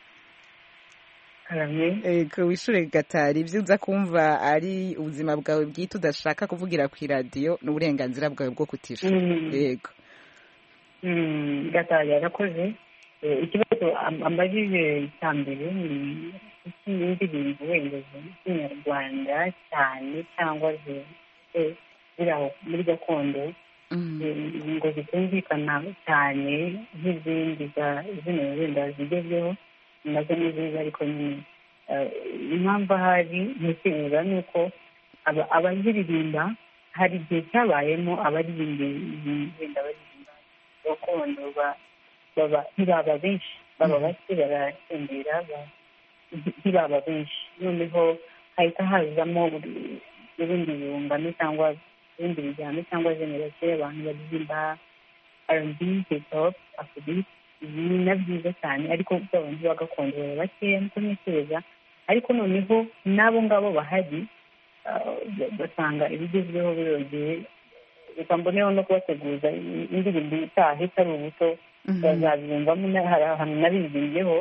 Ego wishure Gatari ibyo uza kumva ari ubuzima bwawe bwite udashaka kuvugira ku radio n'uburenganzira bwawe bwo kutisha. Yego. Mm Gatari yarakoze ikibazo ambajije cyambere ni ikindi bintu wenda z'inyarwanda cyane cyangwa ze biraho muri gakondo ngo zitumvikana cyane nk'izindi za zino wenda zigezweho nazo ni nziza ariko nyine impamvu ahari ntekereza ni uko abaziririmba hari igihe cyabayemo abaririmba wenda baririmba gakondo ntibaba benshi baba bake baratembera ntibaba benshi noneho hahita hazamo ibindi bihungano cyangwa ibindi bijyano cyangwa generasiyo y'abantu baririmba R and B, hip hop, afrobeat ni na byiza cyane ariko abantu bagakondo baba bakeya niko ntekereza ariko noneho n'abo ngabo bahari basanga ibigezweho birogeye reka mboneho no kubateguza indirimbo itaha itari ubuto bazabiyumvamo hari ahantu nabiziriyeho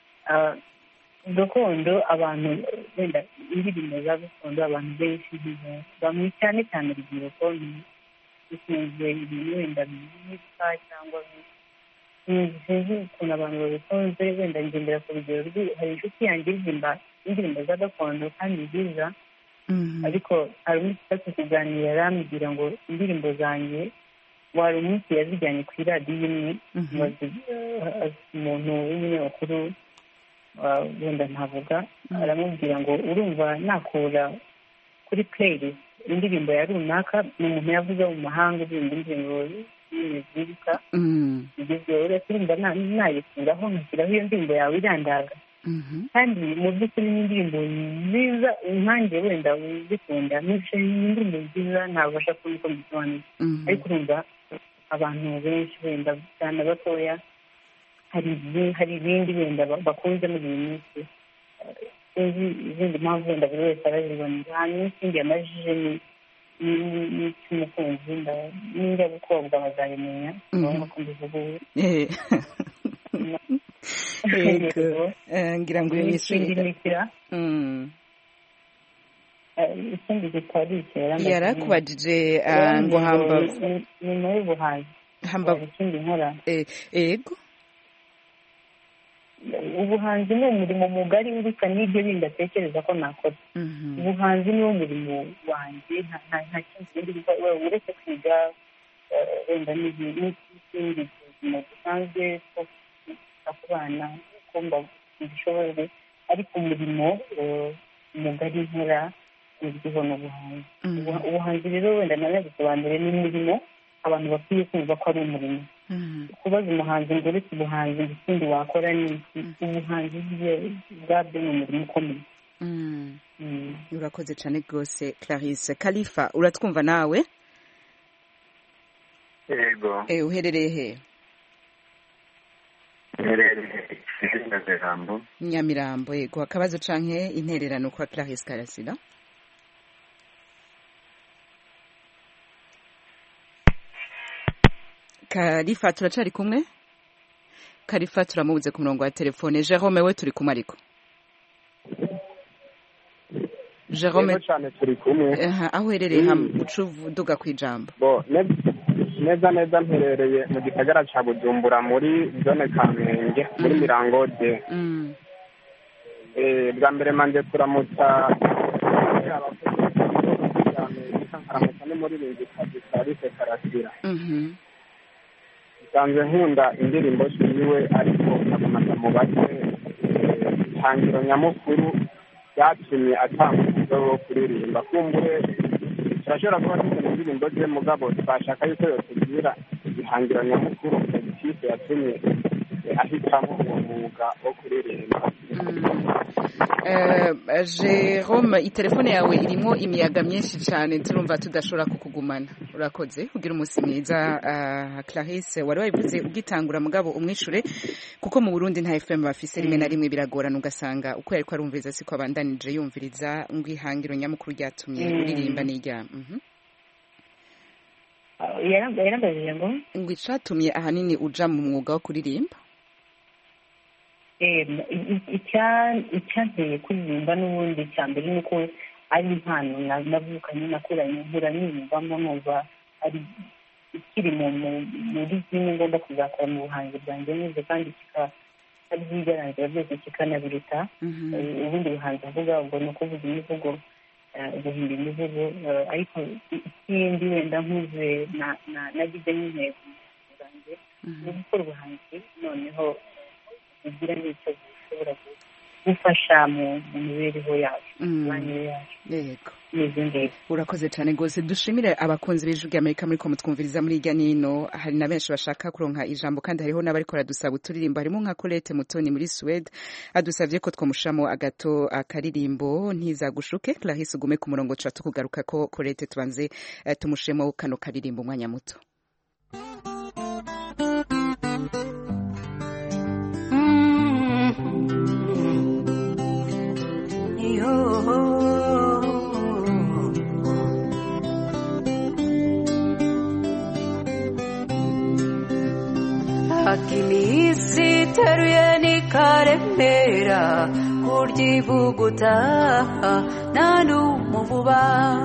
gakondo abantu wenda indirimbo za gakondo abantu benshi bamwe cyane cyane urubyiruko bikunze ibintu wenda byitwa cyangwa sinzi ukuntu abantu babikunze wenda ngendera ku rugero hari inshuti yanjye iririmba indirimbo za gakondo kandi nziza ariko hari umunsi ufite kuganira yarambwira ngo indirimbo zanjye wari umunsi yazijyanye ku iradiyo imwe umuntu w'umunyamakuru wenda ntavuga aramubwira ngo urumva nakura kuri playlist indirimbo ya runaka ni umuntu yavuze mu mahanga uririmba indirimbo nyine zibuka igezweho urasirimba nayikuraho nkashyiraho iyo ndirimbo yawe irandaga kandi mu by'ukuri ni indirimbo nziza nkanjye wenda uzikunda ni indirimbo nziza ntabasha kubona uko mbisobanura ariko urumva abantu benshi wenda cyane batoya hari hari ibindi wenda bakunze muri iyi minsi sinzi izindi mpamvu wenda buri wese arazibonera hanyuma ikindi yamajije ni n'icy'umukunzi n'injya gukobwa bazabimenya ngombwa ko mbivuga ubu ngira ngo ikindi ikindi kitari ikera yarakubajije ngo hambavu nyuma y'ubuhanzi hambavu ikindi nkora yego ubuhanzi ni umurimo mugari uruta n'ibyo bindi atekereza ko nakora ubuhanzi niwo murimo wanjye nta kindi uretse kwiga wenda n'ikindi buzima busanzwe ko ku bana ko mbishoboye ariko umurimo mugari nkora uzwiho n'ubuhanzi ubuhanzi rero wenda nanabisobanure n'umurimo abantu bakwiye kumva ko ari umurimo kubaza umuhanzi ngo uretse ubuhanzi ikindi wakora ni ubuhanzi bwabyo ni umurimo ukomeye urakoze cyane rwose Clarisse. Khalifa uratwumva nawe? yego uherereye he? uherereye Nyamirambo. Nyamirambo yego akabazo canke intererano kwa Clarisse Karasira? Karifa turacari kumwe Karifa turamubuze ku murongo wa telefone Jerome we turi kumwe ariko Jerome cyane turi kumwe aho uherereye hamwe ucuvuduga kwijambo bo neza neza mperereye mu gisagara ca Bujumbura muri zone Kamenge muri Mirangode mm. eh bwa mbere manje turamutsa abakozi ni muri bingi Clarisse Karasira mhm sanze nkunda indirimbo ziwe ariko nakomeza mu bake ihangiro nyamukuru yatumye atanga wo kuririmba kumbure turashobora kuba dufite indirimbo ze mugabo twashaka yuko yotugira ihangiro nyamukuru politike yatumye ahitamo umwuga wo kuririmba. Jerome itelefone yawe irimo imiyaga myinshi cyane turumva tudashobora kukugumana urakoze ugira umunsi mwiza. Clarisse wari wabivuze ugitangura mugabo umwishure kuko mu Burundi nta F M bafise rimwe na rimwe biragorana ugasanga uko yariko arumviriza siko abandanije yumviriza ngwihangiro nyamukuru ryatumye uririmba n'ijya yarambajije ngo ngo icatumye ahanini uja mu mwuga wo kuririmba. icyanteye kuririmba n'ubundi cya mbere ni uko ari impano navukanye nakuranye nkura niyumvamo numva ari ikiri muri zimwe ngomba kuzakora mu buhanzi bwanjye neza kandi kikabyigarangira byose kikanabiruta ubundi buhanzi mvuga ubwo ni ukuvuga imivugo guhimba imivugo ariko ikindi wenda nkuze nagize n'intego zanjye ni gukora ubuhanzi noneho kugira n'icyo bishobora gufasha mu mibereho yacu imyanya yacu yego n'izindi. Urakoze cyane rwose dushimire abakunzi b'Ijwi ry'Amerika muri ko mutwumviriza muri irya nino hari na benshi bashaka kuronka ijambo kandi hariho n'abariko radusaba uturirimbo harimo nka Colette Mutoni muri Swede adusavye ko twamushamo agato akaririmbo ntizagushuke. Clarisse ugume ku murongo ca tukugaruka ko Colette tubanze uh, tumushemo kano karirimbo umwanya muto. Akimisi teruye nikaremera kuryivuguta nanumuvuba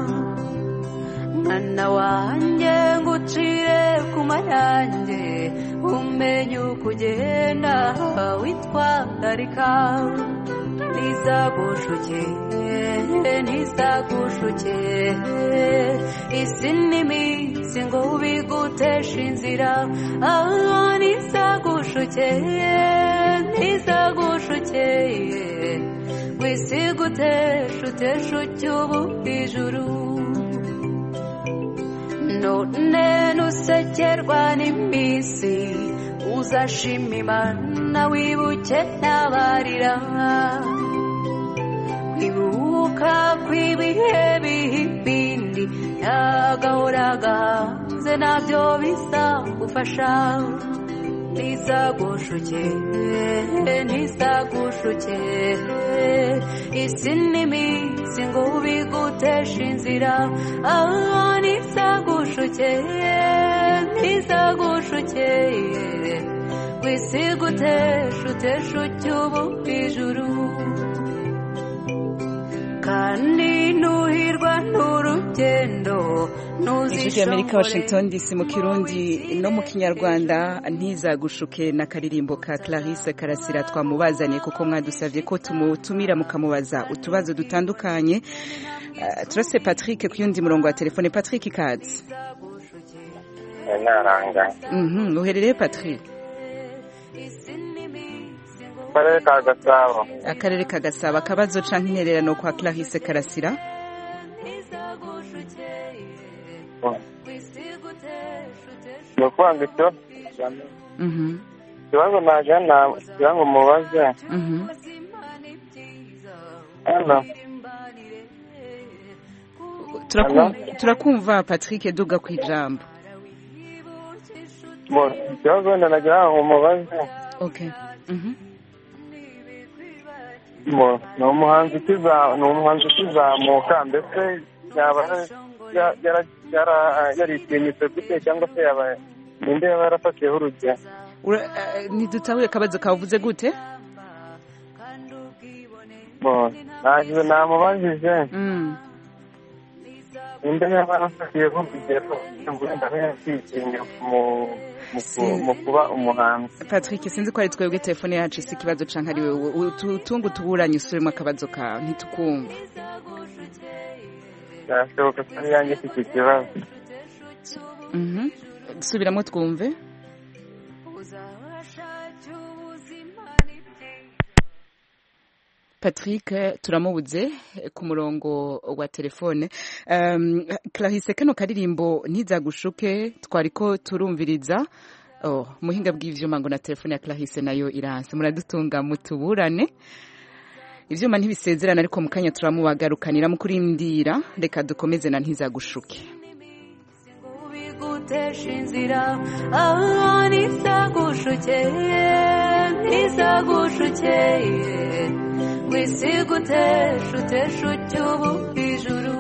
mwana wanjye ngucire ku mayanjye umenye ukugenda witwararika ntizagushuke ntizagushuke isi n'iminsi ngo ubiguteshe inzira ah ntizagushuke ntizagushuke wisiguteshe uteshe ucyubu ijuru none nusekerwa n'iminsi uzashima Imana wibuke n'abarira kwibuka kw'ibihe bihibindi n'agahora gahanze nabyo bizagufasha ntizagushuke ntizagushuke isi n'iminsi ngo ubiguteshe inzira ah ntizagushuke ntizagushuke wisiguteshe uteshe ucyubu ijuru kandi nuhirwa n'urugendo Ijwi ry'Amerika Washington D C mu Kirundi no mu Kinyarwanda ntizagushuke na karirimbo ka Clarisse Karasira twamubazaniye kuko mwadusavye ko tumutumira mukamubaza utubazo dutandukanye. Uh, turase Patrick ku yundi murongo wa telefone. Patrick Kads naranga mhm uherereye Patrick? Akarere ka Gasabo. Akarere ka Gasabo. Akabazo canke intererano kwa Clarisse Karasira? Nukwanga icyo mhm kibazo najana kirango mubaze mhm Hello. Turakumva Patrick duga kwijambo. Bon, kibazo nagira ngo mubaze. Okay. Mhm. Mo, no muhanzi kiza, no muhanzi kizamuka ndetse yaba yara yara yari timitse gute cyangwa se yaba ninde yaba yarafatiyeho urugero ntidutahuye akabazo kavuze gute ntabwo namubajije ninde yaba yarafatiyeho urugero wenda aho yashyikiriye mu kuba umuhanzi. Patrick sinzi ko ari twebwe telefone yacu isi ikibazo canke ari wewe utungu tuburanye usubiremo akabazo kawe ntitukumva. Birashoboka ko ari yanjye iki kibazo. Mhm. Subiramo twumve. Patrick turamubuze ku murongo wa telefone. Um, Clarisse kano karirimbo ntizagushuke twariko turumviriza. Oh, muhinga bw'ivyuma ngo na telefone ya Clarisse nayo iranse. Muradutunga mutuburane. Ivyuma ntibisezerana ariko mukanya turamubagarukanira mu kurindira reka dukomeze na ntizagushuke. Gutesha inzira aho ntizagushukeye ntizagushukeye wisigutesha utesha ucyubu ijuru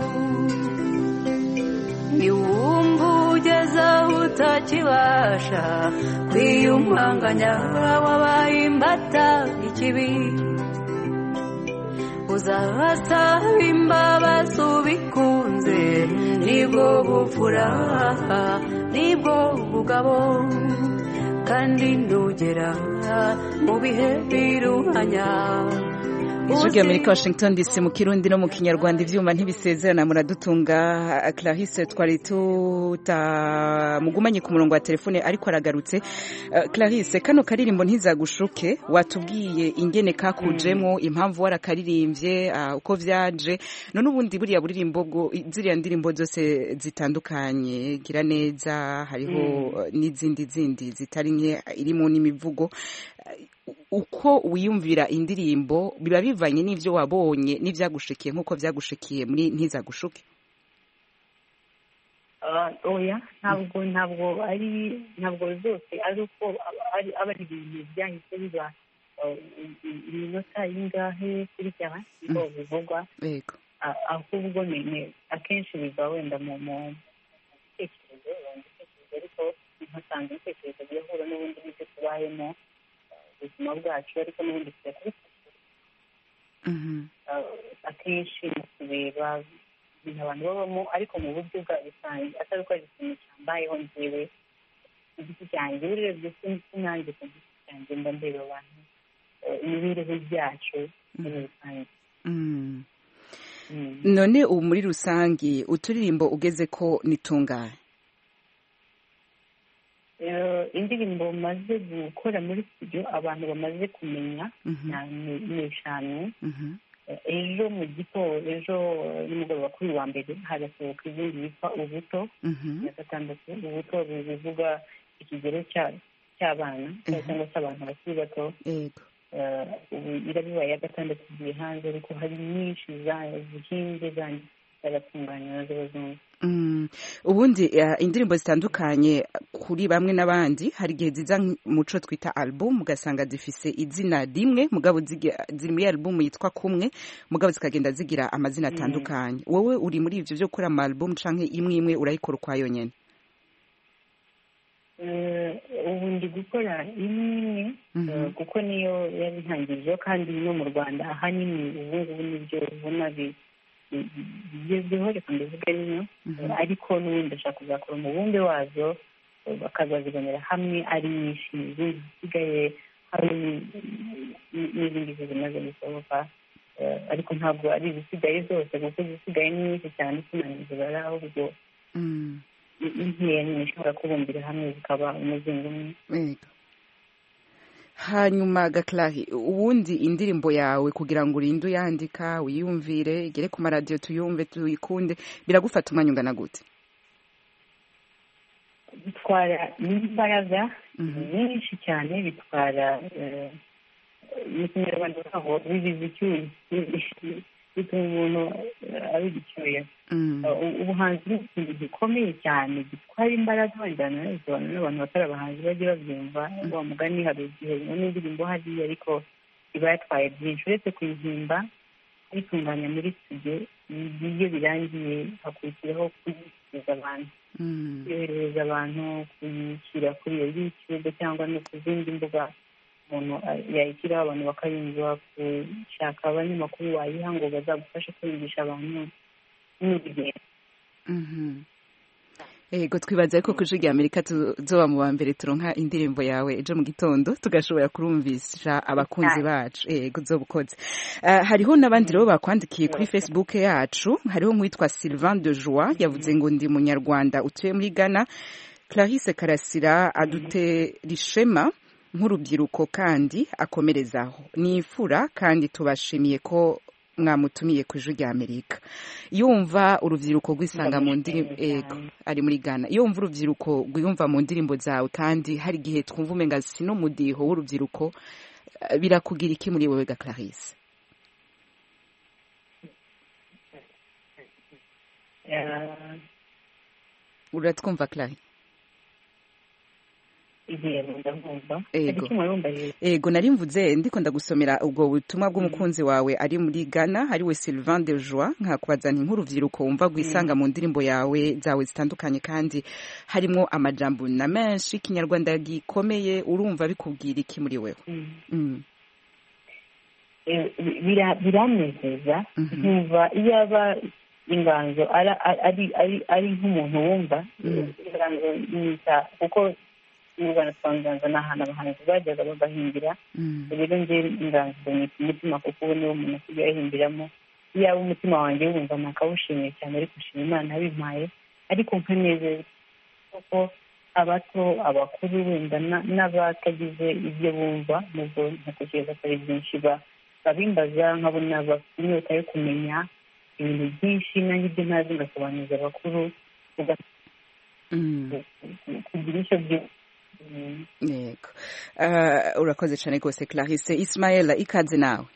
niwumva ugeze aho utakibasha kwiyumanganya wabaye imbata ikibi uzahasaba imbabazi ubikunze nibwo bupfura nibwo bugabo kandi ntugera mu bihe biruhanya. Ijwi ry'Amerika Washington D C mu Kirundi no mu Kinyarwanda ivyuma ntibisezerana muradutunga. Clarisse twari tuta mugumanye ku murongo wa telefone ariko aragarutse. Uh, Clarisse kano karirimbo ntizagushuke watubwiye ingene kakujemo impamvu warakaririmbye uh, uko vyaje none ubundi buriya buririmbo bwo ziriya ndirimbo zose zitandukanye gira neza hariho uh, n'izindi zindi zitari nke irimo n'imivugo uh, uko wiyumvira indirimbo biba bivanye n'ivyo wabonye n'ivyagushikiye nkuko vyagushikiye muri ntizagushuke. Uh, oya ntabwo ntabwo ari ntabwo zose ari uko ari abari ibintu byahise biba iminota y'ingahe kuri cyaba ngo bivugwa yego ahubwo ni akenshi biva wenda mu mu tekerezo ariko ntasanzwe intekerezo byahura n'ubundi n'ibyo tubayemo ubuzima bwacu ariko n'ubundi tukabikora akenshi mu kureba ibintu abantu babamo ariko mu buryo bwa rusange atari ko ari ikintu cyambayeho njyewe igiti cyanjye urebye sinanjye ku giti cyanjye mba ndeba abantu imibereho byacu muri rusange. None ubu muri rusange uturirimbo ugeze ko nitungane indirimbo maze gukora muri studio abantu bamaze kumenya ni eshanu. Ejo mu gitondo ejo nimugoroba kuri wa mbere hagasohoka izindi yitwa ubuto ya gatandatu. Ubuto bivuga ikigero cy'abana cyangwa se abantu bakiri bato. Ubu irabibaye ya gatandatu igiye hanze ariko hari nyinshi zihinze zandi zagatunganya nazo bazungu. Ubundi indirimbo zitandukanye kuri bamwe n'abandi hari igihe ziza muco twita album ugasanga zifise izina rimwe mugabo ziri muri album yitwa kumwe mugabo zikagenda zigira amazina atandukanye. Wowe uri muri ivyo byo gukora ama album canke imwe imwe urayikora kwayo nyene? Ubu ndi gukora imwe kuko niyo yari ntangirije kandi no mu Rwanda ahanini ubu ngubu nibyo ubona bigezweho reka mbivuge niyo ariko n'ubundi ndashaka kuzakora umubumbe wazo bakazazibonera hamwe ari nyinshi izindi zisigaye hari n'izindi zimaze gusohoka ariko ntabwo ari izisigaye zose kuko izisigaye ni nyinshi cyane sinanizibara ahubwo inkeya nyine ishobora kubumbira hamwe zikaba umuzingo umwe. Hanyuma Gaclahi ubundi indirimbo yawe kugira ngo urinde uyandika uyumvire igere ku maradiyo tuyumve tuyikunde biragufata umwanya ungana gute? Bitwara n'imbaraga nyinshi cyane bitwara mu kinyarwanda aho bibizi icyuya bituma umuntu abiga icyuya. Ubuhanzi ni ikintu gikomeye cyane gitwara imbaraga wenda nabisobanura n'abantu batari abahanzi bajye babyumva wa mugani hari igihe n'indirimbo hariya ariko iba yatwaye byinshi uretse kuyihimba ayitunganya muri studio iyo birangiye hakurikiraho kuyishyikiriza abantu yoherereza abantu kuyishyira kuri iyo YouTube cyangwa no ku zindi mbuga umuntu yayishyiraho abantu bakayumva, gushaka abanyamakuru wayiha ngo bazagufashe kwigisha abantu n'urugendo. Ego twibaza ko kuje rya Amerika tuzoba mu ba mbere turonka indirimbo yawe ejo mu gitondo tugashobora kurumvisha abakunzi bacu. Ego zobukoze. Uh, hariho nabandi rero bakwandikiye kuri Facebook yacu, hariho mwitwa Sylvain de Joie yavuze ngo ndi munyarwanda utuye muri Ghana. Clarisse Karasira adute rishema nk'urubyiruko kandi akomerezaho. Ni imfura kandi tubashimiye ko mwamutumiye ku ijwi rya Amerika. Yumva urubyiruko rwisanga mu ndirimbo ego ari muri Ghana. Yumva urubyiruko rwiyumva mu ndirimbo zawe kandi hari gihe twumva umenga sino mudiho w'urubyiruko, birakugira iki muri wewe ga Clarisse? Uratwumva Clarisse? Ego. Ego nari mvuze ndiko ndagusomera ubwo butumwa bw'umukunzi wawe ari muri Ghana, hari we Sylvain de Joie, nkakubaza nti nk'urubyiruko wumva gwisanga mu ndirimbo yawe zawe zitandukanye kandi harimo amajambo na menshi kinyarwanda gikomeye, urumva bikubwira iki muri wewe? Biranezeza nkumva iyo aba inganzo ari nk'umuntu wumva inganzo nita kuko mu Rwanda twanganza n'ahantu abahanzi bajyaga bagahimbira, rero nje inganzo ni umutima kuko ubu niwo umuntu asigaye ahimbiramo. Yaba umutima wanjye wumva nakawushimiye cyane ariko ushima Imana bimpaye, ariko nkanezeza kuko abato abakuru wenda n'abatagize ibyo bumva nubwo ntatekereza ko ari byinshi babimbaza nkabona bafite inyota yo kumenya ibintu byinshi nanjye ibyo ntazi ngasobanuza abakuru kugira icyo byo. Yego. Urakoze cyane rwose Clarisse. Ismael ikaze nawe.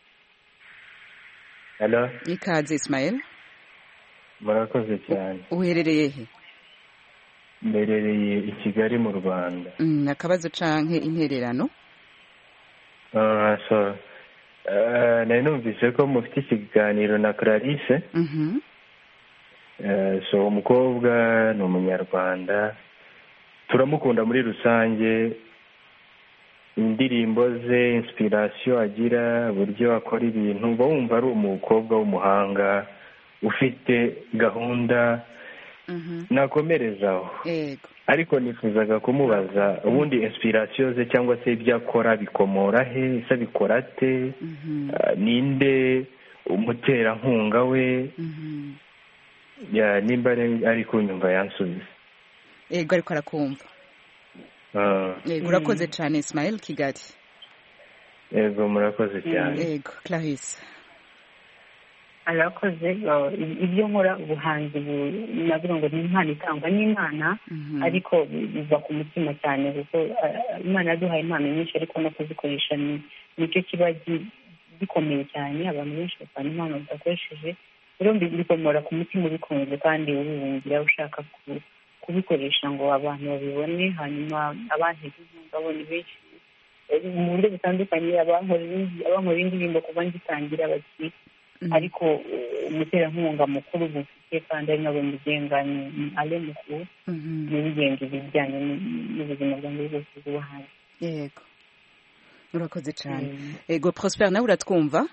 Hello. Ikaze Ismael. Murakoze cyane. Uherereye he? Mberereye i Kigali mu Rwanda. Mm, akabazo canke intererano? Ah, so uh, nari numvise ko mufite ikiganiro na Clarisse. Mhm. Uh, so umukobwa ni umunyarwanda, turamukunda muri rusange, indirimbo ze, inspiration agira, buryo akora ibintu, uba wumva ari umukobwa w'umuhanga ufite gahunda nakomerezaho. Yego. Ariko nifuzaga kumubaza ubundi inspiration ze cyangwa se ibyo akora bikomora he, se bikora ate, uh, ninde umuterankunga we? Ya nimba ari kunyumva yansubiza. Ego ariko arakumva. Ego urakoze cyane Ismael Kigali. Ego murakoze cyane. Ego Clarisse. Arakoze ibyo nkora ubuhanzi navuga ngo ni impano itangwa n'Imana, ariko biva ku mutima cyane kuko Imana yaduhaye impano nyinshi ariko no kuzikoresha nicyo kiba gikomeye cyane. Abantu benshi bafana impano badakoresheje, rero bikomora ku mutima ubikunze kandi ubibungira ushaka kubikoresha ngo abantu babibone, hanyuma abantu babone benshi mu buryo butandukanye. Abankora indirimbo kuva ngitangira bati ariko umuterankunga mukuru bufite kandi ari nabo mugenga ni ale mukuru n'ibigenga ibijyanye n'ubuzima bwanjye bwose bw'ubuhanzi. Yego urakoze cyane. Ego Prosper nawe uratwumva?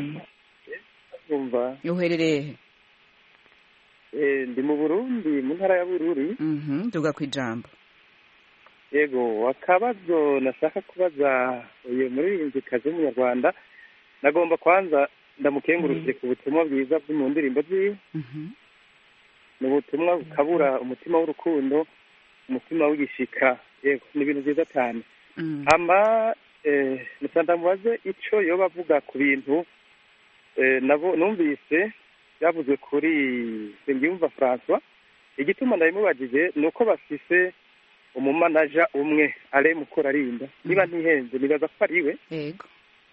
Umva. Uherereye he? Eh, ndi mu Burundi mu ntara ya Bururi. Mhm, duga kwijambo. Yego, akabazo nashaka kubaza uyu muririmbyi kazi mu Rwanda, nagomba kwanza ndamukengurukire ku butumwa bwiza bwo mu ndirimbo ziwe. Mhm. Ni ubutumwa bukabura umutima w'urukundo, umutima w'igishika. Yego, ni ibintu byiza cyane. Ama eh musandamubaze ico yo bavuga ku bintu eh nabo numvise yavuze kuri Sengiyumva François. Igituma ndabimubajije nuko bafise umumanaja umwe ale mukora arinda, niba ntihenze nibaza ko ari we. Yego.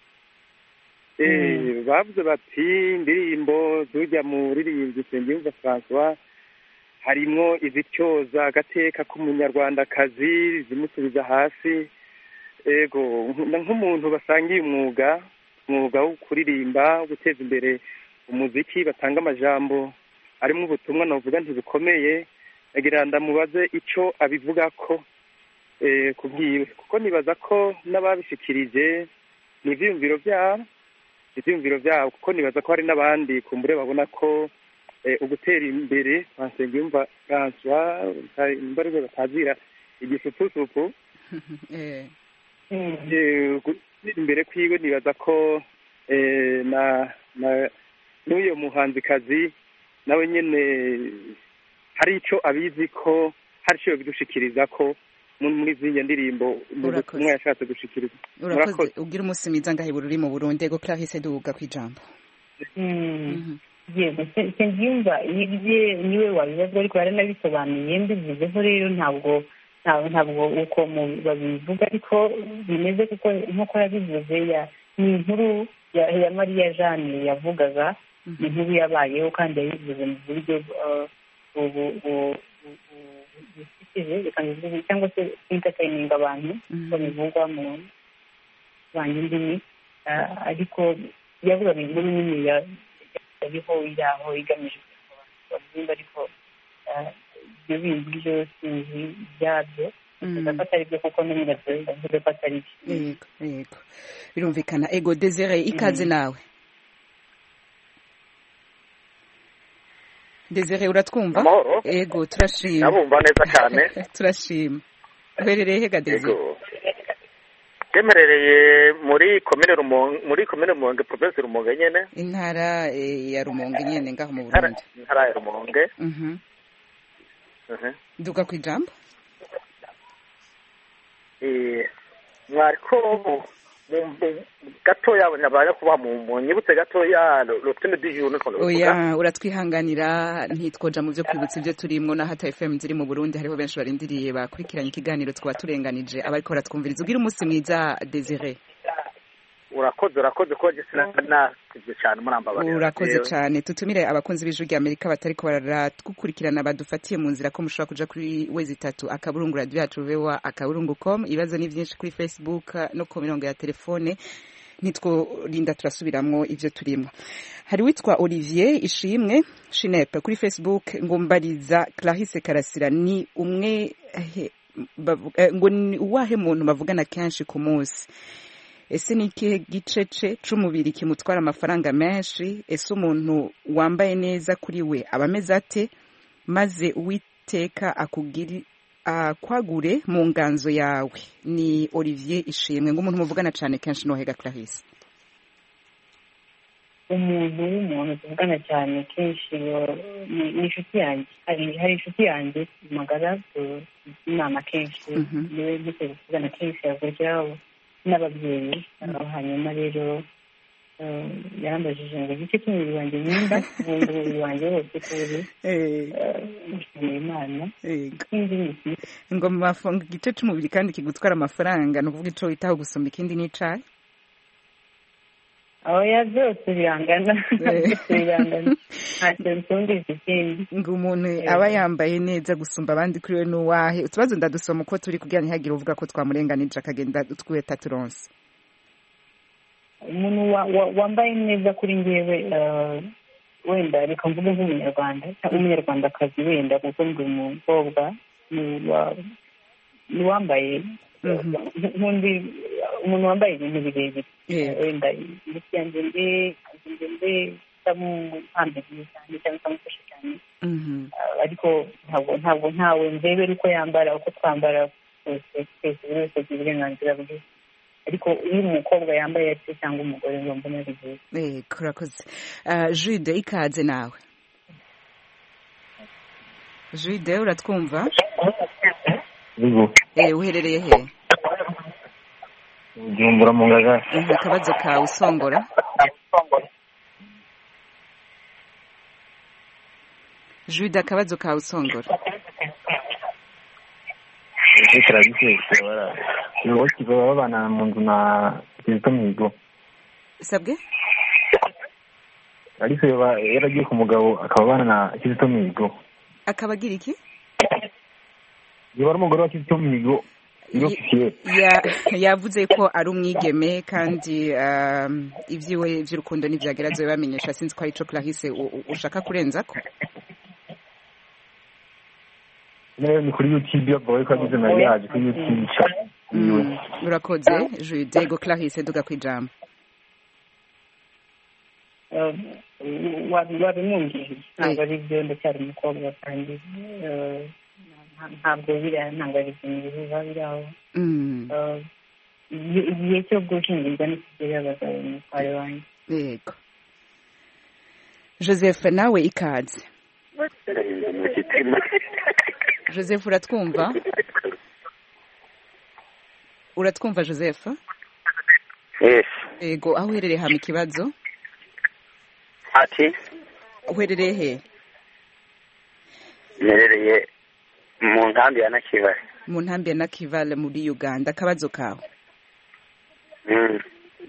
Eh bavuze bati indirimbo zujya mu ririmbyi Sengiyumva François harimwo izityoza agateka k'umunyarwandakazi zimusubiza hasi. Ego nk'umuntu basangiye umwuga umwuga wo kuririmba, guteza imbere umuziki, batanga amajambo arimo ubutumwa navuga ntibukomeye, agira ndamubaze icyo abivuga ko kubwiwe kuko nibaza ko n'ababishikirije ni ibyiyumviro byabo ibyiyumviro byabo kuko nibaza ko hari n'abandi kumbure babona ko ugutera imbere basenga yumva François imbaraga batazira igisupusupu imbere kwiwe nibaza ko na n'uyo muhanzikazi nawe nyine hari icyo abizi ko hari icyo bidushikiriza ko muri z'iyo ndirimbo umwe yashatse gushikiriza urakoze ubwira umunsi mwiza ngahebura uri mu Burundi ego Clarisse duhuga ku ijambo yego nsengiyumva ibye niwe wabibazwa ariko yaranabisobanuye mbivuzeho rero ntabwo ntabwo uko babivuga ariko bimeze kuko nk'uko yabivuze ni inkuru ya Mariya Jeanne yavugaga inkuru yabayeho kandi yayivuze mu buryo busekeje cyangwa se entertaining abantu babivugwa mu bandi ndimi ariko yavugaga inkuru nini yariho iraho igamije kugira ariko ibyo bindi byo sinzi byabyo ko atari byo kuko n'umugabo yavuze ko atari byo yego yego birumvikana ego Desire ikaze nawe Desire uratwumva ego turashima nabumva neza cyane turashima uherereye he Desire yemerereye muri komine Rumonge muri komine Rumonge province Rumonge nyene intara ya Rumonge nyene ngaho mu Burundi intara ya Rumonge mhm mhm duka ku ijambo eh mwariko gatoya nabaye kuba mu nyibutse gatoya l'obtenue du jour n'uko oya uratwihanganira ntitwoja mu byo kwibutsa ibyo turimwo na hata F M ziri mu Burundi hariho benshi barindiriye bakurikiranye ikiganiro twa turenganije abariko baratwumviriza ugira umunsi mwiza Desire urakoze urakoze ko nasivye cyane murambabarira urakoze cyane tutumire abakunzi b'ijwi rya Amerika batariko baradukurikirana badufatiye mu nzira ko mushobora kuja kuri wezi itatu akaburungu radio yacu vewa akaburungu com ibibazo ni byinshi kuri Facebook no ku mirongo ya telefone nitwo rinda turasubiramwo ivyo turimwo hari witwa Olivier Ishimwe Shinepe kuri Facebook ngombariza Clarisse Karasira ni umwe ngo uwahe muntu bavugana kenshi ku munsi ese ni ikihe gicece c'umubiri kimutwara amafaranga menshi ese umuntu wambaye neza kuri we aba ameze ate maze uwiteka akugiri akwagure mu nganzo yawe ni Olivier Ishimwe ngo umuntu muvugana cyane kenshi nohega Clarisse umuntu w'umuntu tuvugana cyane kenshi ni inshuti yanjye hari hari inshuti yanjye magara inama kenshi niwe duse kuvugana kenshi yakurikiraho n'ababyeyi hanyuma rero yarambajije ngo igice cy'umubiri wanjye nyimba ubundi umubiri wanjye wose kuri mushimiye Imana ngo mafunga igice cy'umubiri kandi kigutwara amafaranga ni ukuvuga ico witaho gusumba ikindi n'icayi aho ya byose birangana byose birangana ntacyo nsumbiza ikindi ngo umuntu aba yambaye neza gusumba abandi kuri we n'uwahe utubazo ndadusoma uko turi kugira ntihagire uvuga ko twamurenganije akagenda utweta turonse umuntu wambaye neza kuri njyewe wenda reka mvuge nk'umunyarwanda umunyarwandakazi wenda kuko ndi umukobwa ni wambaye nk'undi umuntu wambaye ibintu birebire wenda imiti yanjye mbe mbe itamuhambiriye cyane cyangwa itamufashe cyane ariko ntabwo ntabwo ntawe ndebera uko yambara uko twambara twese twese buri wese agira uburenganzira bwe ariko iyo umukobwa yambaye ati cyangwa umugore ngo mbone ari byiza eh kurakoze Jude ikaze nawe Jude uratwumva eh uherereye he Jumbura mu Ngagara akabazo ka usongora Jude akabazo ka usongora Clarisse wala wowe kiba babana mu nzu na Kizito Mihigo sabwe Clarisse yaragiye ku mugabo akabana na Kizito Mihigo akabagira iki yaba ari umugore wa Kizito Mihigo yavuze ko ari umwigeme kandi ibyiwe by'urukundo ntibyagerageje bamenyesha sinzi ko ari cyo Clarisse ushaka kurenza ko nayo ni kuri youtube yavuga ko agize mariage kuri youtube Mm, urakoze Jude Ego Clarisse duga kwijambo. Eh, wabi wabimwumvise ntabwo ari byo ndacyari umukobwa kandi eh, nta- ntabwo biriya ntabwo ari ibintu biba biri aho. Mm, Eh, igihe igihe cyo gushyingirwa nikigera bazaba umutware wanjye. yego. Joseph nawe ikaze. Joseph uratwumva? Uratwumva Joseph? Yes. Ego aho uherereye hama ikibazo? Ati Uherereye he? nerereye mu nkambi ya Nakibale. Mu ntambi ya Nakivale muri Uganda. Akabazo kawe? Mm.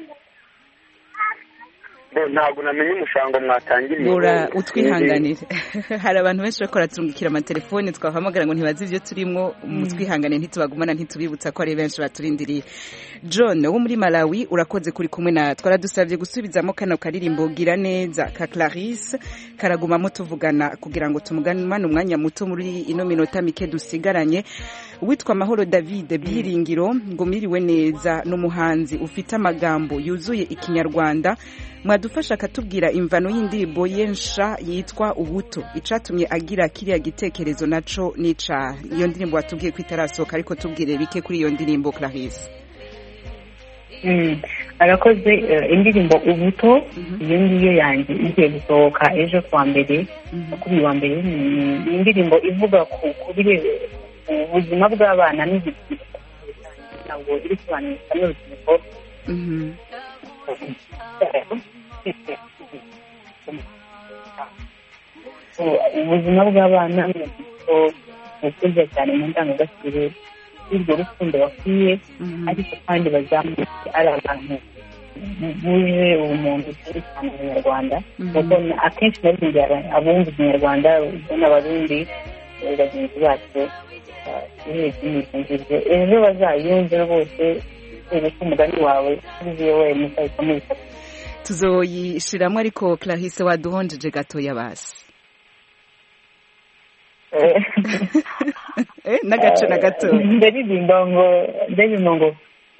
Bo ntabwo namenye umushango mwatangiriye. Ura utwihanganire. Hari abantu benshi bakora turungikira amatelefone twahamagara ngo ntibazi ibyo turimo, mutwihangane ntitubagumana ntitubibutsa ko ari benshi baturindiriye. John wo muri Malawi urakoze kuri kumwe na twaradusabye gusubizamo kano karirimbo gira neza ka Clarisse karagumamo tuvugana kugira ngo tumuganimane umwanya muto muri ino minota mike dusigaranye. Witwa Mahoro David Byiringiro ngo miriwe neza n'umuhanzi ufite amagambo yuzuye ikinyarwanda, mwadufasha akatubwira imvano y'indirimbo yensha yitwa ubuto icatumye agira kiriya gitekerezo naco nica. Iyo ndirimbo watubwiye ko itarasohoka ariko tubwire bike kuri iyo ndirimbo Clarisse. Mm, arakoze eh, indirimbo ubuto iyo ngiyo yanjye igiye gusohoka ejo kwa mbere kuri uyu wa mbere. Ni ni indirimbo ivuga ku ku bire- ubuzima bw'abana n'igitsina ntabwo iri kubanisha n'urubyiruko. Mhm. So, ubuzima bw'abana n'urubyiruko bukuze cyane mu ndangagaciro y'urwo rukundo bakwiye, ariko kandi bazamuke ari abantu buje ubumuntu cyane cyane abanyarwanda kuko akenshi bazingira abumva ikinyarwanda n'abarundi bagenzi bacu urebye ejo bazayumve rwose ko umugani wawe uziye we muzahita mubifata. Tuzoyishiramo ariko Clarisse waduhonjeje gatoya basi. Eh nagace na gato. Ndaririmba ngo ndaririmba ngo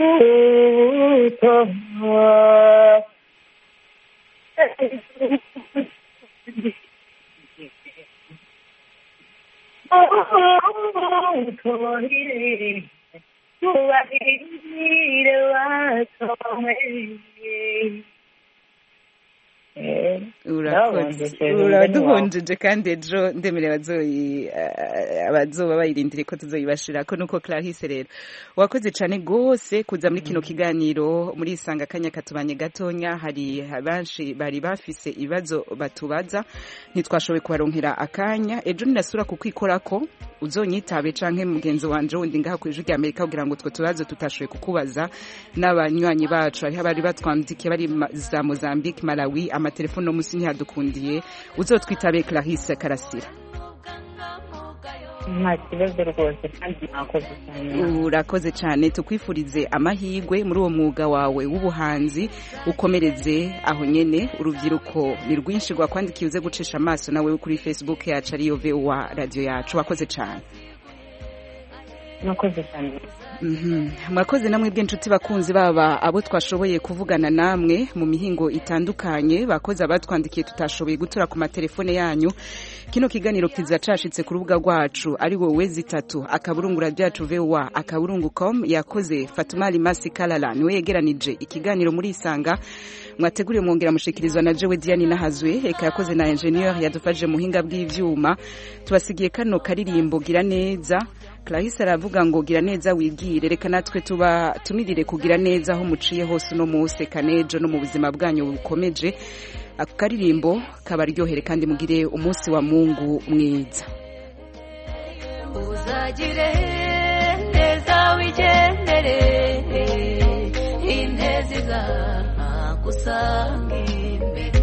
uraduhonjeje kandi ejo ndemere abazoyi abazoba bayirindire ko tuzoyibashira ko nuko Clarisse rero wakoze cyane gose kuza muri kino kiganiro muri isanga kanya katubanye gatonya. Hari abanshi bari bafise ibibazo batubaza ntitwashoboye kubaronkera akanya. Ejo ninasura kukwikorako uzonyitabe canke mugenzi wanje wundi ngaha ku ijwi rya Amerika kugira ngo twe tubazo tutashoboye kukubaza n'abanywanyi bacu hari bari batwandikiye bari za Mozambique, Malawi, amatelefone no musi ntihadukundiye. Uzotwitabe Clarisse Karasira. nta kibazo rwose kandi nakoze cyane. Urakoze cyane, tukwifurize amahirwe muri uwo mwuga wawe w'ubuhanzi, ukomereze aho nyene. Urubyiruko ni rwinshi rwakwandikiye uze gucisha amaso nawe kuri Facebook yacu ariyo V O A radio yacu. Wakoze cyane. Nakoze cyane. Mhm. Mwakoze namwe bw'inshuti bakunzi baba abo twashoboye kuvugana namwe mu mihingo itandukanye, bakoze abatwandikiye tutashoboye gutura ku matelefone yanyu. Kino kiganiro kizacashitse ku rubuga rwacu ari wowe zitatu akaburungu radio yacu V O A akaburungu com. Yakoze Fatuma Limasi Kalala niwe yegeranije ikiganiro muri isanga, mwateguriye mwongera mushikirizwa na Jewe Diane Nahazwe, eka yakoze na engineer yadufaje muhinga bw'ivyuma. Tubasigiye kano karirimbo gira neza. Clarisse aravuga ngo gira neza wigire, reka natwe tuba tumirire kugira neza aho muciye hose no muse kanejo no mu buzima bwanyu bukomeje. Ako karirimbo kabaryohere kandi mugire umunsi wa Mungu mwiza. Uzagire neza wigendere intezi za kusanga imbere.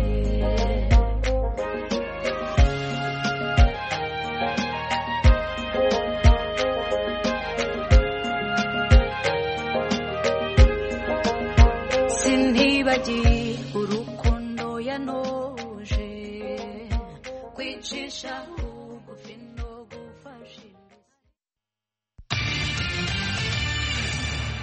Sinibagi urukundo yanoje kwicisha